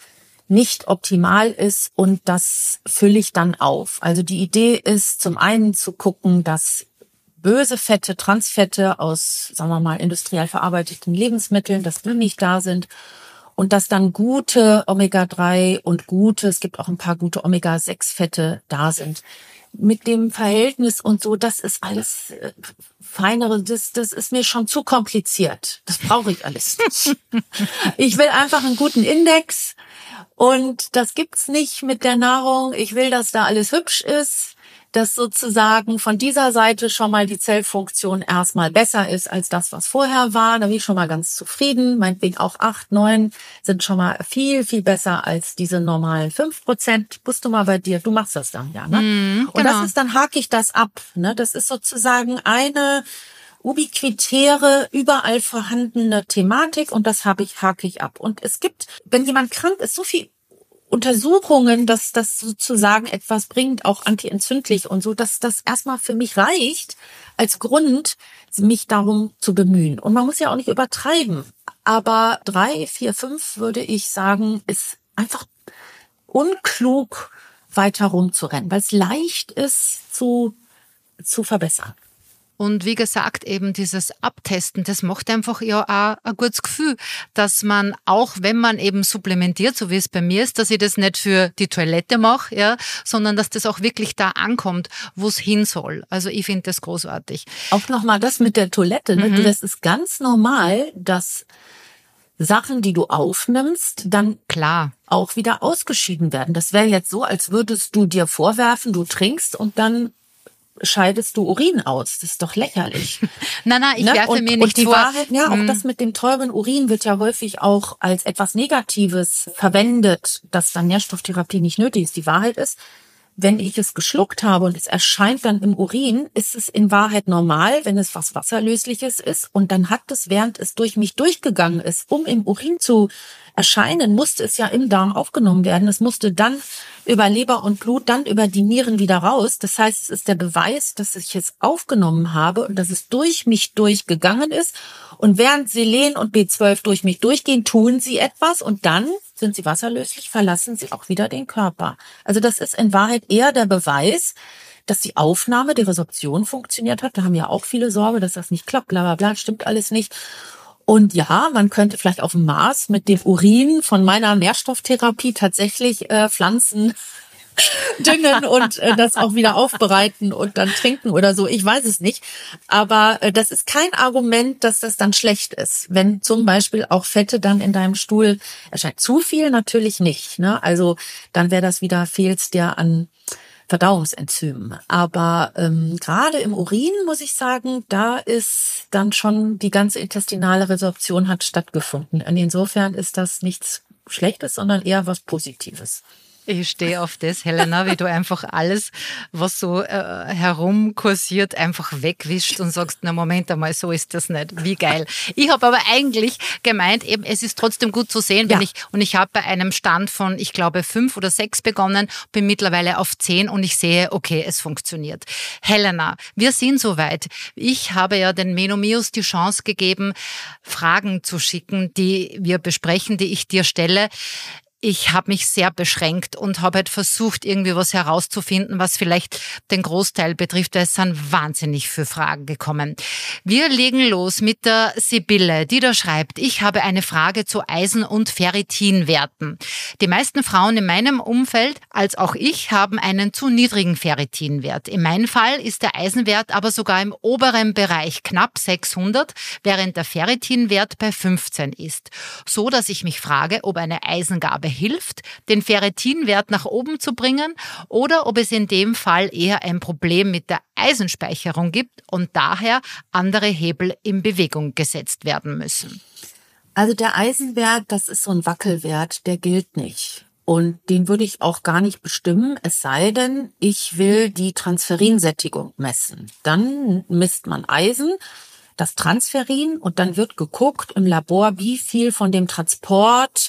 nicht optimal ist und das fülle ich dann auf. Also die Idee ist zum einen zu gucken, dass böse Fette, Transfette aus, sagen wir mal, industriell verarbeiteten Lebensmitteln, dass die nicht da sind und dass dann gute Omega-3 und es gibt auch ein paar gute Omega-6-Fette da sind. Mit dem Verhältnis und so, das ist alles Feinere, das ist mir schon zu kompliziert. Das brauche ich alles nicht. Ich will einfach einen guten Index und das gibt's nicht mit der Nahrung. Ich will, dass da alles hübsch ist, dass sozusagen von dieser Seite schon mal die Zellfunktion erstmal besser ist als das, was vorher war. Da bin ich schon mal ganz zufrieden. Meinetwegen auch 8, 9 sind schon mal viel, viel besser als diese normalen 5%. Musst du mal bei dir, du machst das dann, ja, ne? Genau. Und das ist, dann hake ich das ab, ne? Das ist sozusagen eine ubiquitäre, überall vorhandene Thematik und das hake ich ab. Und es gibt, wenn jemand krank ist, so viel Untersuchungen, dass das sozusagen etwas bringt, auch antientzündlich und so, dass das erstmal für mich reicht als Grund, mich darum zu bemühen. Und man muss ja auch nicht übertreiben. Aber 3, 4, 5 würde ich sagen, ist einfach unklug, weiter rumzurennen, weil es leicht ist zu verbessern. Und wie gesagt, eben dieses Abtesten, das macht einfach ja auch ein gutes Gefühl, dass man auch, wenn man eben supplementiert, so wie es bei mir ist, dass ich das nicht für die Toilette mache, ja, sondern dass das auch wirklich da ankommt, wo es hin soll. Also ich finde das großartig. Auch nochmal das mit der Toilette, ne? Das ist ganz normal, dass Sachen, die du aufnimmst, dann klar auch wieder ausgeschieden werden. Das wäre jetzt so, als würdest du dir vorwerfen, du trinkst und dann scheidest du Urin aus. Das ist doch lächerlich. Nein, ich werfe mir nicht vor. Wahrheit, ja, auch das mit dem teuren Urin wird ja häufig auch als etwas Negatives verwendet, dass dann Nährstofftherapie nicht nötig ist. Die Wahrheit ist, wenn ich es geschluckt habe und es erscheint dann im Urin, ist es in Wahrheit normal, wenn es was Wasserlösliches ist. Und dann hat es, während es durch mich durchgegangen ist, um im Urin zu erscheinen, musste es ja im Darm aufgenommen werden. Es musste dann über Leber und Blut, dann über die Nieren wieder raus. Das heißt, es ist der Beweis, dass ich es aufgenommen habe und dass es durch mich durchgegangen ist. Und während Selen und B12 durch mich durchgehen, tun sie etwas und dann sind sie wasserlöslich, verlassen sie auch wieder den Körper. Also das ist in Wahrheit eher der Beweis, dass die Aufnahme, die Resorption funktioniert hat. Da haben ja auch viele Sorge, dass das nicht klappt, bla bla bla, stimmt alles nicht. Und ja, man könnte vielleicht auf dem Mars mit dem Urin von meiner Nährstofftherapie tatsächlich Pflanzen düngen und das auch wieder aufbereiten und dann trinken oder so. Ich weiß es nicht. Aber das ist kein Argument, dass das dann schlecht ist. Wenn zum Beispiel auch Fette dann in deinem Stuhl erscheint. Zu viel natürlich nicht, ne? Also dann wäre das wieder, fehlt's dir an Verdauungsenzymen. Aber gerade im Urin, muss ich sagen, da ist dann schon die ganze intestinale Resorption hat stattgefunden. Und insofern ist das nichts Schlechtes, sondern eher was Positives. Ich stehe auf das, Helena, wie du einfach alles, was so herumkursiert, einfach wegwischt und sagst, na Moment einmal, so ist das nicht. Wie geil. Ich habe aber eigentlich gemeint, eben, es ist trotzdem gut zu sehen, wenn ich habe bei einem Stand von, ich glaube, 5 oder 6 begonnen, bin mittlerweile auf 10 und ich sehe, okay, es funktioniert. Helena, wir sind soweit. Ich habe ja den Menomius die Chance gegeben, Fragen zu schicken, die wir besprechen, die ich dir stelle. ich habe mich sehr beschränkt und habe halt versucht, irgendwie was herauszufinden, was vielleicht den Großteil betrifft, weil es sind wahnsinnig viele Fragen gekommen. Wir legen los mit der Sibylle, die da schreibt, ich habe eine Frage zu Eisen- und Ferritinwerten. Die meisten Frauen in meinem Umfeld, als auch ich, haben einen zu niedrigen Ferritinwert. In meinem Fall ist der Eisenwert aber sogar im oberen Bereich knapp 600, während der Ferritinwert bei 15 ist. So, dass ich mich frage, ob eine Eisengabe hilft, den Ferritinwert nach oben zu bringen oder ob es in dem Fall eher ein Problem mit der Eisenspeicherung gibt und daher andere Hebel in Bewegung gesetzt werden müssen. Also der Eisenwert, das ist so ein Wackelwert, der gilt nicht. Und den würde ich auch gar nicht bestimmen, es sei denn, ich will die Transferinsättigung messen. Dann misst man Eisen, das Transferin, und dann wird geguckt im Labor, wie viel von dem Transport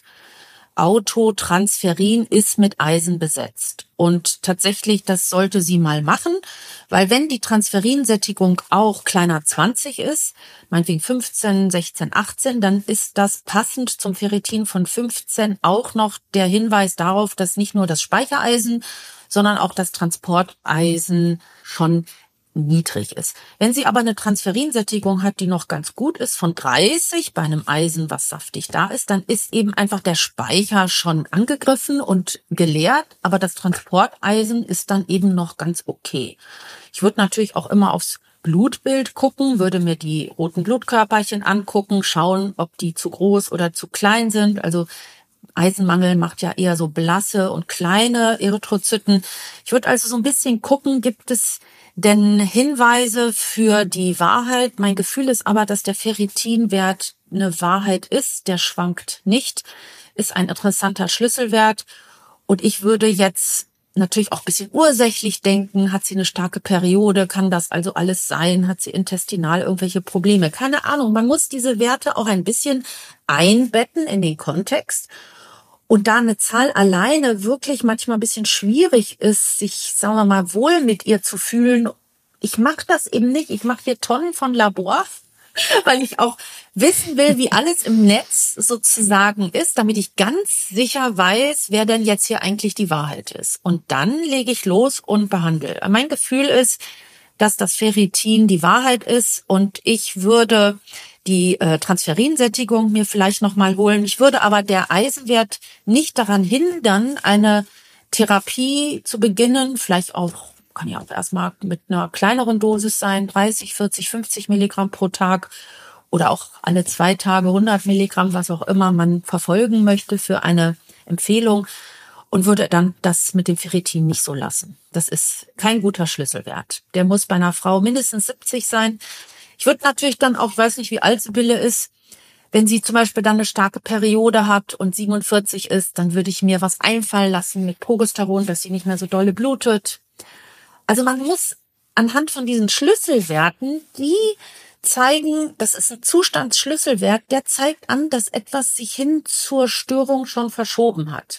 Transferin ist mit Eisen besetzt. Und tatsächlich, das sollte sie mal machen, weil wenn die Transferinsättigung auch kleiner 20 ist, meinetwegen 15, 16, 18, dann ist das passend zum Ferritin von 15 auch noch der Hinweis darauf, dass nicht nur das Speichereisen, sondern auch das Transporteisen schon niedrig ist. Wenn sie aber eine Transferinsättigung hat, die noch ganz gut ist, von 30 bei einem Eisen, was saftig da ist, dann ist eben einfach der Speicher schon angegriffen und geleert, aber das Transporteisen ist dann eben noch ganz okay. Ich würde natürlich auch immer aufs Blutbild gucken, würde mir die roten Blutkörperchen angucken, schauen, ob die zu groß oder zu klein sind. Also Eisenmangel macht ja eher so blasse und kleine Erythrozyten. Ich würde also so ein bisschen gucken, gibt es denn Hinweise für die Wahrheit? Mein Gefühl ist aber, dass der Ferritinwert eine Wahrheit ist. Der schwankt nicht, ist ein interessanter Schlüsselwert. Und ich würde jetzt natürlich auch ein bisschen ursächlich denken. Hat sie eine starke Periode? Kann das also alles sein? Hat sie intestinal irgendwelche Probleme? Keine Ahnung. Man muss diese Werte auch ein bisschen einbetten in den Kontext. Und da eine Zahl alleine wirklich manchmal ein bisschen schwierig ist, sich, sagen wir mal, wohl mit ihr zu fühlen. Ich mache das eben nicht. Ich mache hier Tonnen von Labor, weil ich auch wissen will, wie alles im Netz sozusagen ist, damit ich ganz sicher weiß, wer denn jetzt hier eigentlich die Wahrheit ist. Und dann lege ich los und behandle. Mein Gefühl ist, dass das Ferritin die Wahrheit ist und ich würde die Transferinsättigung mir vielleicht nochmal holen. Ich würde aber der Eisenwert nicht daran hindern, eine Therapie zu beginnen. Vielleicht auch, kann ja auch erstmal mit einer kleineren Dosis sein, 30, 40, 50 Milligramm pro Tag oder auch alle 2 Tage 100 Milligramm, was auch immer man verfolgen möchte für eine Empfehlung. Und würde dann das mit dem Ferritin nicht so lassen. Das ist kein guter Schlüsselwert. Der muss bei einer Frau mindestens 70 sein. Ich würde natürlich dann auch, ich weiß nicht, wie alt Sibylle ist, wenn sie zum Beispiel dann eine starke Periode hat und 47 ist, dann würde ich mir was einfallen lassen mit Progesteron, dass sie nicht mehr so dolle blutet. Also man muss anhand von diesen Schlüsselwerten, die zeigen, das ist ein Zustandsschlüsselwert, der zeigt an, dass etwas sich hin zur Störung schon verschoben hat.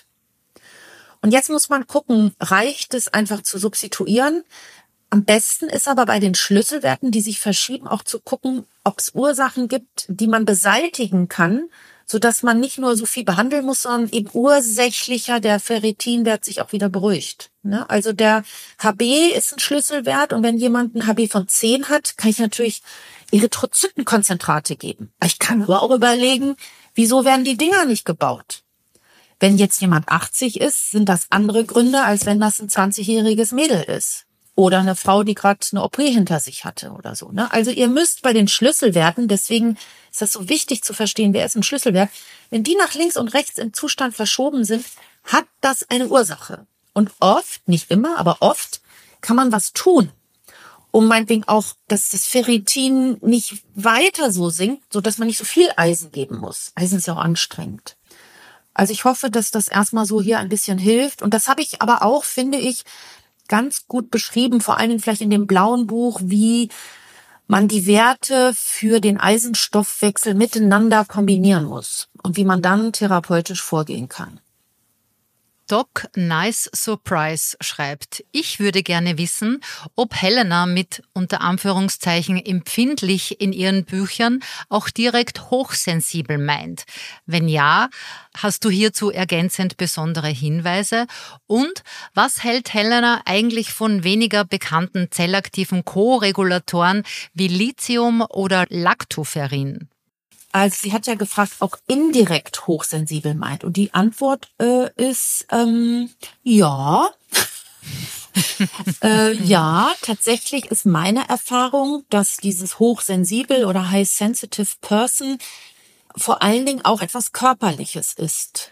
Und jetzt muss man gucken, reicht es einfach zu substituieren? Am besten ist aber bei den Schlüsselwerten, die sich verschieben, auch zu gucken, ob es Ursachen gibt, die man beseitigen kann, sodass man nicht nur so viel behandeln muss, sondern eben ursächlicher der Ferritinwert sich auch wieder beruhigt. Also der HB ist ein Schlüsselwert und wenn jemand ein HB von 10 hat, kann ich natürlich Erythrozytenkonzentrate geben. Ich kann aber auch überlegen, wieso werden die Dinger nicht gebaut? Wenn jetzt jemand 80 ist, sind das andere Gründe, als wenn das ein 20-jähriges Mädel ist. Oder eine Frau, die gerade eine OP hinter sich hatte oder so. Also ihr müsst bei den Schlüsselwerten, deswegen ist das so wichtig zu verstehen, wer ist ein Schlüsselwert, wenn die nach links und rechts im Zustand verschoben sind, hat das eine Ursache. Und oft, nicht immer, aber oft kann man was tun, um meinetwegen auch, dass das Ferritin nicht weiter so sinkt, sodass man nicht so viel Eisen geben muss. Eisen ist ja auch anstrengend. Also ich hoffe, dass das erstmal so hier ein bisschen hilft. Und das habe ich aber auch, finde ich, ganz gut beschrieben, vor allem vielleicht in dem blauen Buch, wie man die Werte für den Eisenstoffwechsel miteinander kombinieren muss und wie man dann therapeutisch vorgehen kann. Doc Nice Surprise schreibt, ich würde gerne wissen, ob Helena mit unter Anführungszeichen empfindlich in ihren Büchern auch direkt hochsensibel meint. Wenn ja, hast du hierzu ergänzend besondere Hinweise? Und was hält Helena eigentlich von weniger bekannten zellaktiven Co-Regulatoren wie Lithium oder Lactoferrin? Also sie hat ja gefragt, ob indirekt hochsensibel meint. Und die Antwort ist ja. Ja, tatsächlich ist meine Erfahrung, dass dieses hochsensibel oder high sensitive person vor allen Dingen auch etwas Körperliches ist.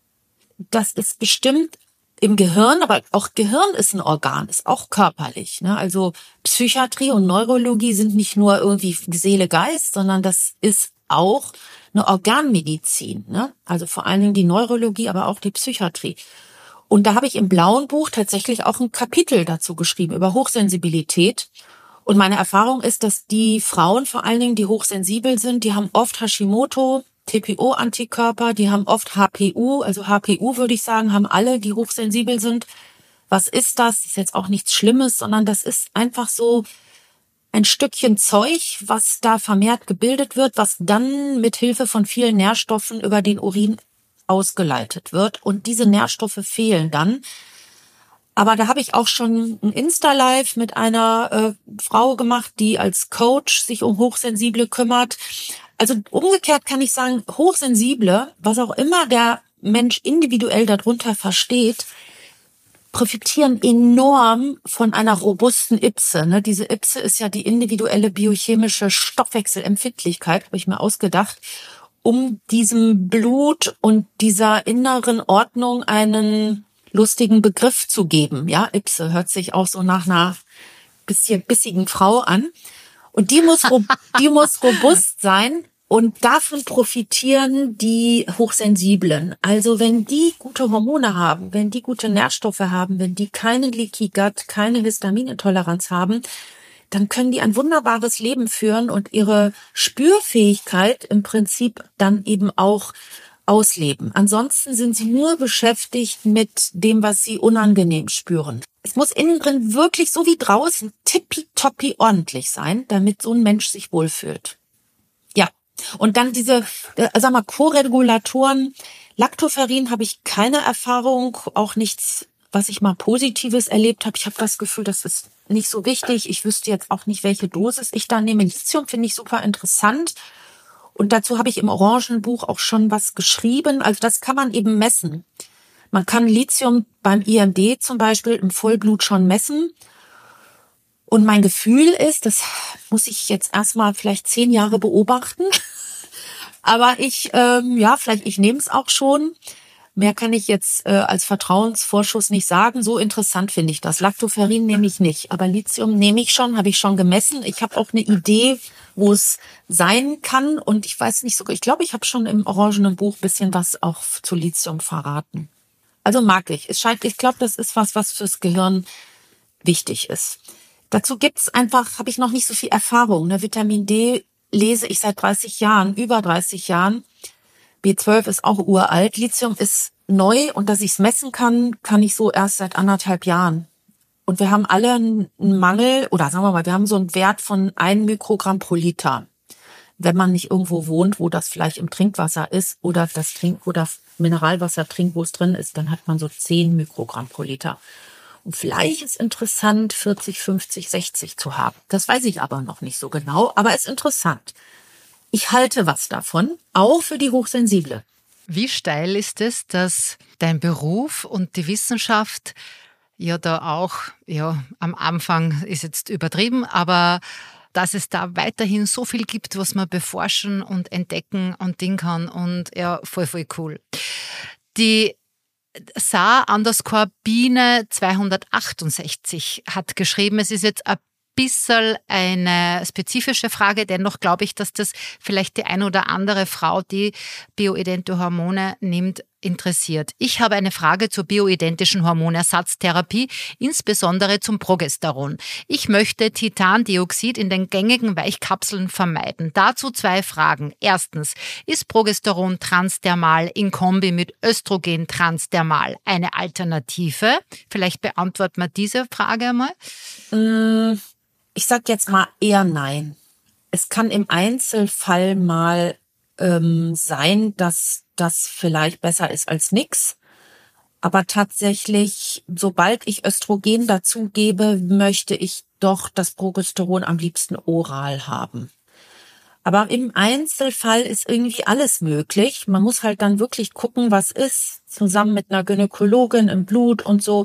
Das ist bestimmt im Gehirn, aber auch Gehirn ist ein Organ, ist auch körperlich. Ne? Also Psychiatrie und Neurologie sind nicht nur irgendwie Seele, Geist, sondern das ist auch eine Organmedizin. Ne? Also vor allen Dingen die Neurologie, aber auch die Psychiatrie. Und da habe ich im Blauen Buch tatsächlich auch ein Kapitel dazu geschrieben, über Hochsensibilität. Und meine Erfahrung ist, dass die Frauen vor allen Dingen, die hochsensibel sind, die haben oft Hashimoto, TPO-Antikörper, die haben oft HPU, also HPU würde ich sagen, haben alle, die hochsensibel sind. Was ist das? Das ist jetzt auch nichts Schlimmes, sondern das ist einfach so ein Stückchen Zeug, was da vermehrt gebildet wird, was dann mit Hilfe von vielen Nährstoffen über den Urin ausgeleitet wird. Und diese Nährstoffe fehlen dann. Aber da habe ich auch schon ein Insta-Live mit einer Frau gemacht, die als Coach sich um Hochsensible kümmert. Also umgekehrt kann ich sagen, Hochsensible, was auch immer der Mensch individuell darunter versteht, profitieren enorm von einer robusten IPSE. Ne? Diese IPSE ist ja die individuelle biochemische Stoffwechselempfindlichkeit, habe ich mir ausgedacht, um diesem Blut und dieser inneren Ordnung einen lustigen Begriff zu geben. Ja, IPSE hört sich auch so nach einer bisschen bissigen Frau an. Und die muss robust sein. Und davon profitieren die Hochsensiblen. Also wenn die gute Hormone haben, wenn die gute Nährstoffe haben, wenn die keine Leaky Gut, keine Histaminintoleranz haben, dann können die ein wunderbares Leben führen und ihre Spürfähigkeit im Prinzip dann eben auch ausleben. Ansonsten sind sie nur beschäftigt mit dem, was sie unangenehm spüren. Es muss innen drin wirklich so wie draußen tippitoppi ordentlich sein, damit so ein Mensch sich wohlfühlt. Ja. Und dann diese, Co-Regulatoren, Lactoferrin habe ich keine Erfahrung, auch nichts, was ich mal Positives erlebt habe. Ich habe das Gefühl, das ist nicht so wichtig. Ich wüsste jetzt auch nicht, welche Dosis ich da nehme. Lithium finde ich super interessant. Und dazu habe ich im Orangenbuch auch schon was geschrieben. Also das kann man eben messen. Man kann Lithium beim IMD zum Beispiel im Vollblut schon messen. Und mein Gefühl ist, das muss ich jetzt erstmal vielleicht 10 Jahre beobachten. Aber ich nehme es auch schon. Mehr kann ich jetzt als Vertrauensvorschuss nicht sagen. So interessant finde ich das. Lactoferrin nehme ich nicht, aber Lithium nehme ich schon, habe ich schon gemessen. Ich habe auch eine Idee, wo es sein kann. Und ich weiß nicht sogar, ich glaube, ich habe schon im orangenen Buch ein bisschen was auch zu Lithium verraten. Also mag ich. Ich glaube, das ist was fürs Gehirn wichtig ist. Dazu habe ich noch nicht so viel Erfahrung. Ne? Vitamin D lese ich seit 30 Jahren, über 30 Jahren. B12 ist auch uralt. Lithium ist neu und dass ich es messen kann ich so erst seit 1,5 Jahren. Und wir haben alle einen Mangel, oder sagen wir mal, wir haben so einen Wert von 1 Mikrogramm pro Liter. Wenn man nicht irgendwo wohnt, wo das vielleicht im Trinkwasser ist oder das Mineralwasser trinkt, wo es drin ist, dann hat man so 10 Mikrogramm pro Liter. Und vielleicht ist interessant, 40, 50, 60 zu haben. Das weiß ich aber noch nicht so genau, aber ist interessant. Ich halte was davon, auch für die Hochsensible. Wie steil ist es, dass dein Beruf und die Wissenschaft ja da auch, am Anfang ist jetzt übertrieben, aber dass es da weiterhin so viel gibt, was man beforschen und entdecken und Ding kann und ja, voll, voll cool. Die Saar_Biene 268 hat geschrieben, es ist jetzt ein bisschen eine spezifische Frage, dennoch glaube ich, dass das vielleicht die eine oder andere Frau, die Bioidento-Hormone nimmt, interessiert. Ich habe eine Frage zur bioidentischen Hormonersatztherapie, insbesondere zum Progesteron. Ich möchte Titandioxid in den gängigen Weichkapseln vermeiden. Dazu 2 Fragen. Erstens, ist Progesteron transdermal in Kombi mit Östrogen transdermal eine Alternative? Vielleicht beantworten wir diese Frage einmal. Ich sag jetzt mal eher nein. Es kann im Einzelfall mal sein, dass das vielleicht besser ist als nix. Aber tatsächlich, sobald ich Östrogen dazugebe, möchte ich doch das Progesteron am liebsten oral haben. Aber im Einzelfall ist irgendwie alles möglich. Man muss halt dann wirklich gucken, was ist, zusammen mit einer Gynäkologin im Blut und so.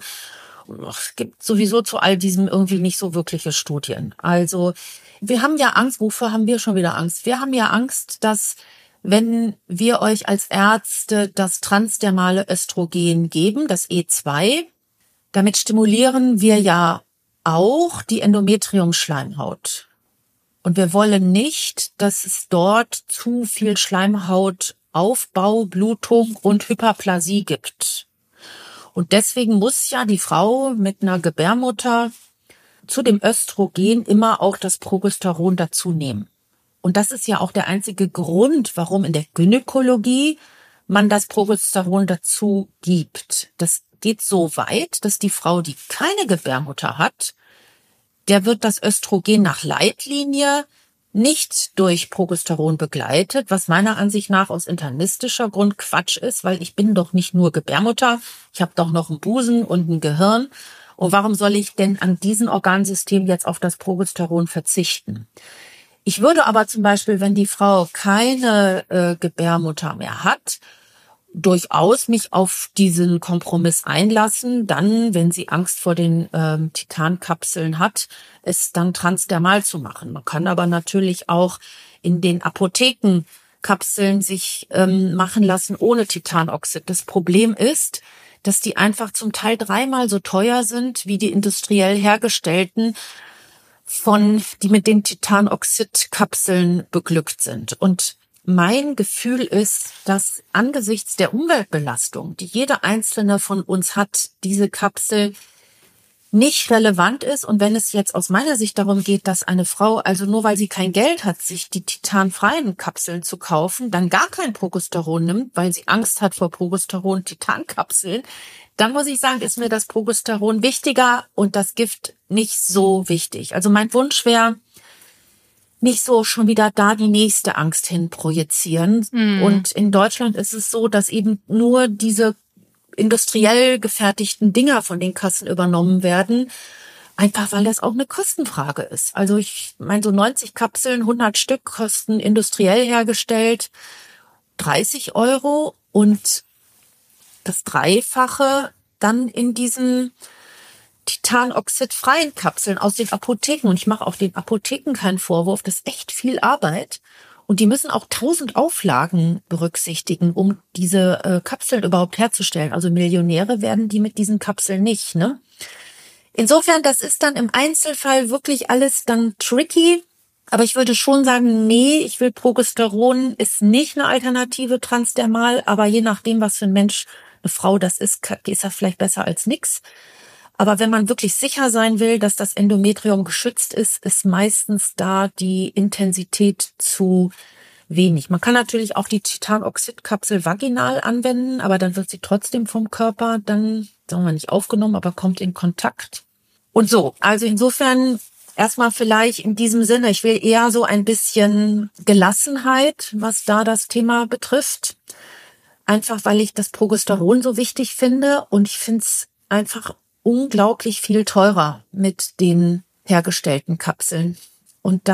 Es gibt sowieso zu all diesem irgendwie nicht so wirkliche Studien. Also wir haben ja Angst. Wovor haben wir schon wieder Angst? Wir haben ja Angst, dass wenn wir euch als Ärzte das transdermale Östrogen geben, das E2, damit stimulieren wir ja auch die Endometriumschleimhaut. Und wir wollen nicht, dass es dort zu viel Schleimhautaufbau, Blutung und Hyperplasie gibt. Und deswegen muss ja die Frau mit einer Gebärmutter zu dem Östrogen immer auch das Progesteron dazu nehmen. Und das ist ja auch der einzige Grund, warum in der Gynäkologie man das Progesteron dazu gibt. Das geht so weit, dass die Frau, die keine Gebärmutter hat, der wird das Östrogen nach Leitlinie nicht durch Progesteron begleitet, was meiner Ansicht nach aus internistischer Grund Quatsch ist, weil ich bin doch nicht nur Gebärmutter, ich habe doch noch einen Busen und ein Gehirn. Und warum soll ich denn an diesen Organsystem jetzt auf das Progesteron verzichten? Ich würde aber zum Beispiel, wenn die Frau keine Gebärmutter mehr hat, durchaus mich auf diesen Kompromiss einlassen, dann, wenn sie Angst vor den Titankapseln hat, es dann transdermal zu machen. Man kann aber natürlich auch in den Apotheken Kapseln sich machen lassen ohne Titanoxid. Das Problem ist, dass die einfach zum Teil 3-mal so teuer sind wie die industriell hergestellten, die mit den Titanoxid-Kapseln beglückt sind. Und mein Gefühl ist, dass angesichts der Umweltbelastung, die jede einzelne von uns hat, diese Kapsel nicht relevant ist. Und wenn es jetzt aus meiner Sicht darum geht, dass eine Frau, also nur weil sie kein Geld hat, sich die titanfreien Kapseln zu kaufen, dann gar kein Progesteron nimmt, weil sie Angst hat vor Progesteron-Titankapseln, dann muss ich sagen, ist mir das Progesteron wichtiger und das Gift nicht so wichtig. Also mein Wunsch wäre, nicht so schon wieder da die nächste Angst hin projizieren. Und in Deutschland ist es so, dass eben nur diese industriell gefertigten Dinger von den Kassen übernommen werden, einfach weil das auch eine Kostenfrage ist. Also ich meine, so 90 Kapseln, 100 Stück kosten industriell hergestellt 30 € und das Dreifache dann in diesen titanoxidfreien Kapseln aus den Apotheken. Und ich mache auch den Apotheken keinen Vorwurf, das ist echt viel Arbeit. Und die müssen auch 1000 Auflagen berücksichtigen, um diese Kapseln überhaupt herzustellen. Also Millionäre werden die mit diesen Kapseln nicht, ne? Insofern, das ist dann im Einzelfall wirklich alles dann tricky. Aber ich würde schon sagen, nee, ich will Progesteron ist nicht eine Alternative transdermal. Aber je nachdem, was für ein Mensch, eine Frau das ist das vielleicht besser als nix. Aber wenn man wirklich sicher sein will, dass das Endometrium geschützt ist, ist meistens da die Intensität zu wenig. Man kann natürlich auch die Titanoxidkapsel vaginal anwenden, aber dann wird sie trotzdem vom Körper dann, sagen wir nicht aufgenommen, aber kommt in Kontakt. Und so, also insofern erstmal vielleicht in diesem Sinne, ich will eher so ein bisschen Gelassenheit, was da das Thema betrifft. Einfach, weil ich das Progesteron so wichtig finde und ich finde es einfach unglaublich viel teurer mit den hergestellten Kapseln. Und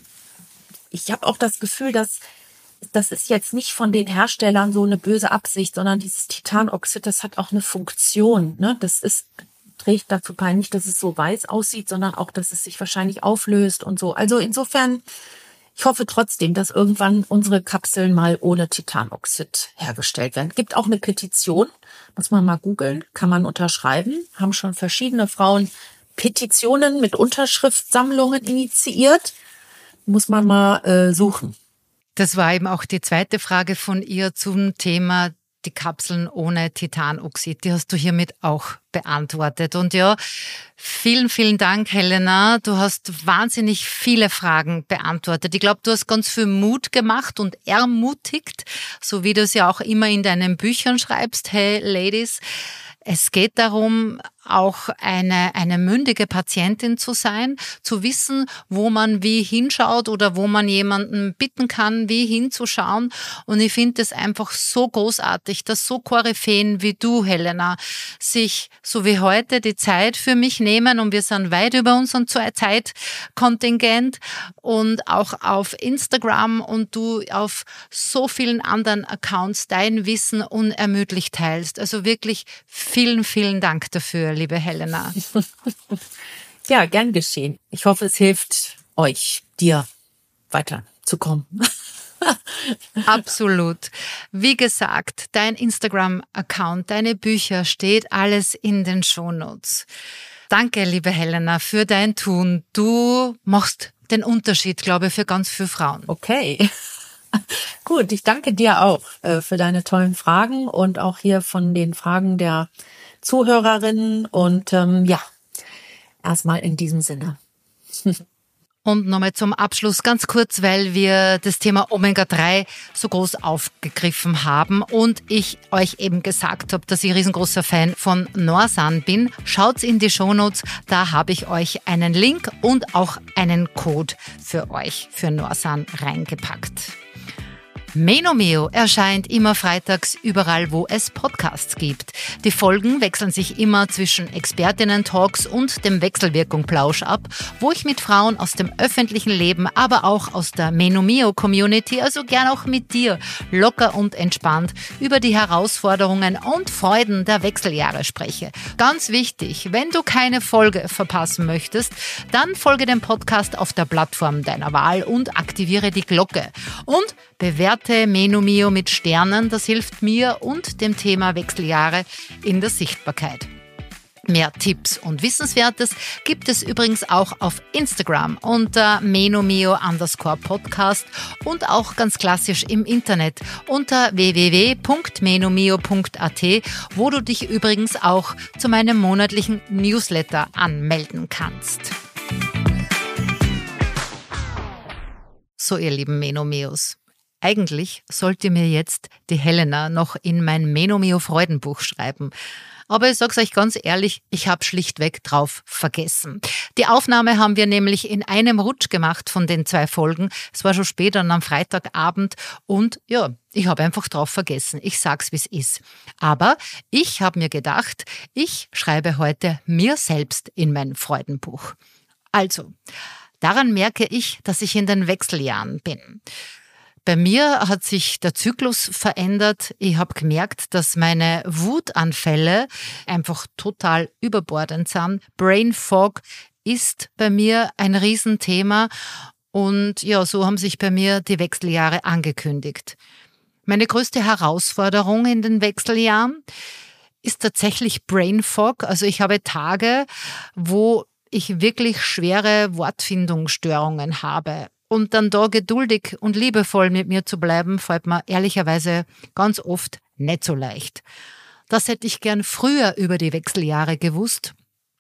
ich habe auch das Gefühl, dass das ist jetzt nicht von den Herstellern so eine böse Absicht, sondern dieses Titanoxid, das hat auch eine Funktion, ne? Trägt dazu bei, nicht, dass es so weiß aussieht, sondern auch, dass es sich wahrscheinlich auflöst und so. Also insofern, ich hoffe trotzdem, dass irgendwann unsere Kapseln mal ohne Titanoxid hergestellt werden. Gibt auch eine Petition, muss man mal googeln, kann man unterschreiben. Haben schon verschiedene Frauen Petitionen mit Unterschriftsammlungen initiiert. Muss man mal suchen. Das war eben auch die zweite Frage von ihr zum Thema die Kapseln ohne Titanoxid, die hast du hiermit auch beantwortet. Und ja, vielen, vielen Dank, Helena. Du hast wahnsinnig viele Fragen beantwortet. Ich glaube, du hast ganz viel Mut gemacht und ermutigt, so wie du es ja auch immer in deinen Büchern schreibst. Hey, Ladies, es geht darum, auch eine mündige Patientin zu sein, zu wissen, wo man wie hinschaut oder wo man jemanden bitten kann, wie hinzuschauen. Und ich finde es einfach so großartig, dass so Koryphäen wie du, Helena, sich so wie heute die Zeit für mich nehmen, und wir sind weit über unseren Zeitkontingent, und auch auf Instagram und du auf so vielen anderen Accounts dein Wissen unermüdlich teilst. Also wirklich vielen, vielen Dank dafür, liebe Helena. Ja, gern geschehen. Ich hoffe, es hilft euch, dir weiterzukommen. Absolut. Wie gesagt, dein Instagram-Account, deine Bücher, steht alles in den Shownotes. Danke, liebe Helena, für dein Tun. Du machst den Unterschied, glaube ich, für ganz viele Frauen. Okay. Gut, ich danke dir auch für deine tollen Fragen und auch hier von den Fragen der Zuhörerinnen. Und erstmal in diesem Sinne. Und nochmal zum Abschluss ganz kurz, weil wir das Thema Omega-3 so groß aufgegriffen haben und ich euch eben gesagt habe, dass ich riesengroßer Fan von Norsan bin. Schaut in die Shownotes, da habe ich euch einen Link und auch einen Code für euch für Norsan reingepackt. Menomeo erscheint immer freitags überall, wo es Podcasts gibt. Die Folgen wechseln sich immer zwischen Expertinnen-Talks und dem Wechselwirkung-Plausch ab, wo ich mit Frauen aus dem öffentlichen Leben, aber auch aus der Menomeo-Community, also gern auch mit dir, locker und entspannt über die Herausforderungen und Freuden der Wechseljahre spreche. Ganz wichtig, wenn du keine Folge verpassen möchtest, dann folge dem Podcast auf der Plattform deiner Wahl und aktiviere die Glocke. Und bewerte Menomeo mit Sternen, das hilft mir und dem Thema Wechseljahre in der Sichtbarkeit. Mehr Tipps und Wissenswertes gibt es übrigens auch auf Instagram unter menomeo_podcast und auch ganz klassisch im Internet unter www.menomeo.at, wo du dich übrigens auch zu meinem monatlichen Newsletter anmelden kannst. So, ihr lieben Menomeos. Eigentlich sollte mir jetzt die Helena noch in mein Menomeo-Freudenbuch schreiben. Aber ich sag's euch ganz ehrlich, ich habe schlichtweg drauf vergessen. Die Aufnahme haben wir nämlich in einem Rutsch gemacht von den 2 Folgen. Es war schon spät am Freitagabend und ja, ich habe einfach drauf vergessen. Ich sag's, wie's ist. Aber ich habe mir gedacht, ich schreibe heute mir selbst in mein Freudenbuch. Also, daran merke ich, dass ich in den Wechseljahren bin. Bei mir hat sich der Zyklus verändert. Ich habe gemerkt, dass meine Wutanfälle einfach total überbordend sind. Brain Fog ist bei mir ein Riesenthema und ja, so haben sich bei mir die Wechseljahre angekündigt. Meine größte Herausforderung in den Wechseljahren ist tatsächlich Brain Fog. Also ich habe Tage, wo ich wirklich schwere Wortfindungsstörungen habe. Und dann da geduldig und liebevoll mit mir zu bleiben, fällt mir ehrlicherweise ganz oft nicht so leicht. Das hätte ich gern früher über die Wechseljahre gewusst.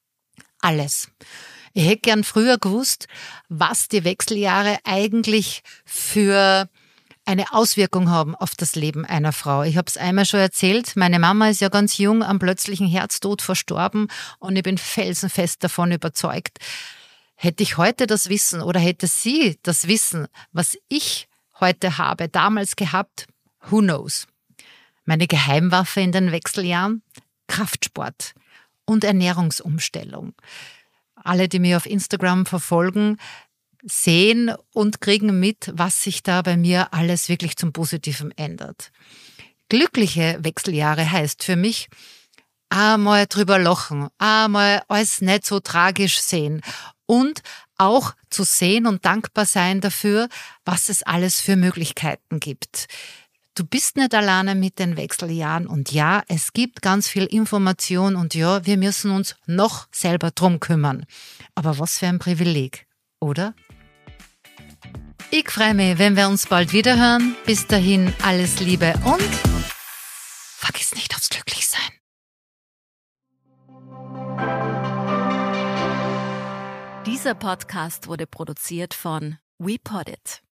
Alles. Ich hätte gern früher gewusst, was die Wechseljahre eigentlich für eine Auswirkung haben auf das Leben einer Frau. Ich habe es einmal schon erzählt, meine Mama ist ja ganz jung am plötzlichen Herztod verstorben und ich bin felsenfest davon überzeugt, hätte ich heute das Wissen oder hätte sie das Wissen, was ich heute habe, damals gehabt, who knows? Meine Geheimwaffe in den Wechseljahren? Kraftsport und Ernährungsumstellung. Alle, die mich auf Instagram verfolgen, sehen und kriegen mit, was sich da bei mir alles wirklich zum Positiven ändert. Glückliche Wechseljahre heißt für mich, einmal drüber lachen, einmal alles nicht so tragisch sehen und auch zu sehen und dankbar sein dafür, was es alles für Möglichkeiten gibt. Du bist nicht alleine mit den Wechseljahren und ja, es gibt ganz viel Information und ja, wir müssen uns noch selber drum kümmern. Aber was für ein Privileg, oder? Ich freue mich, wenn wir uns bald wiederhören. Bis dahin alles Liebe und Scheiß nicht aufs Glücklichsein. Dieser Podcast wurde produziert von WePoddit.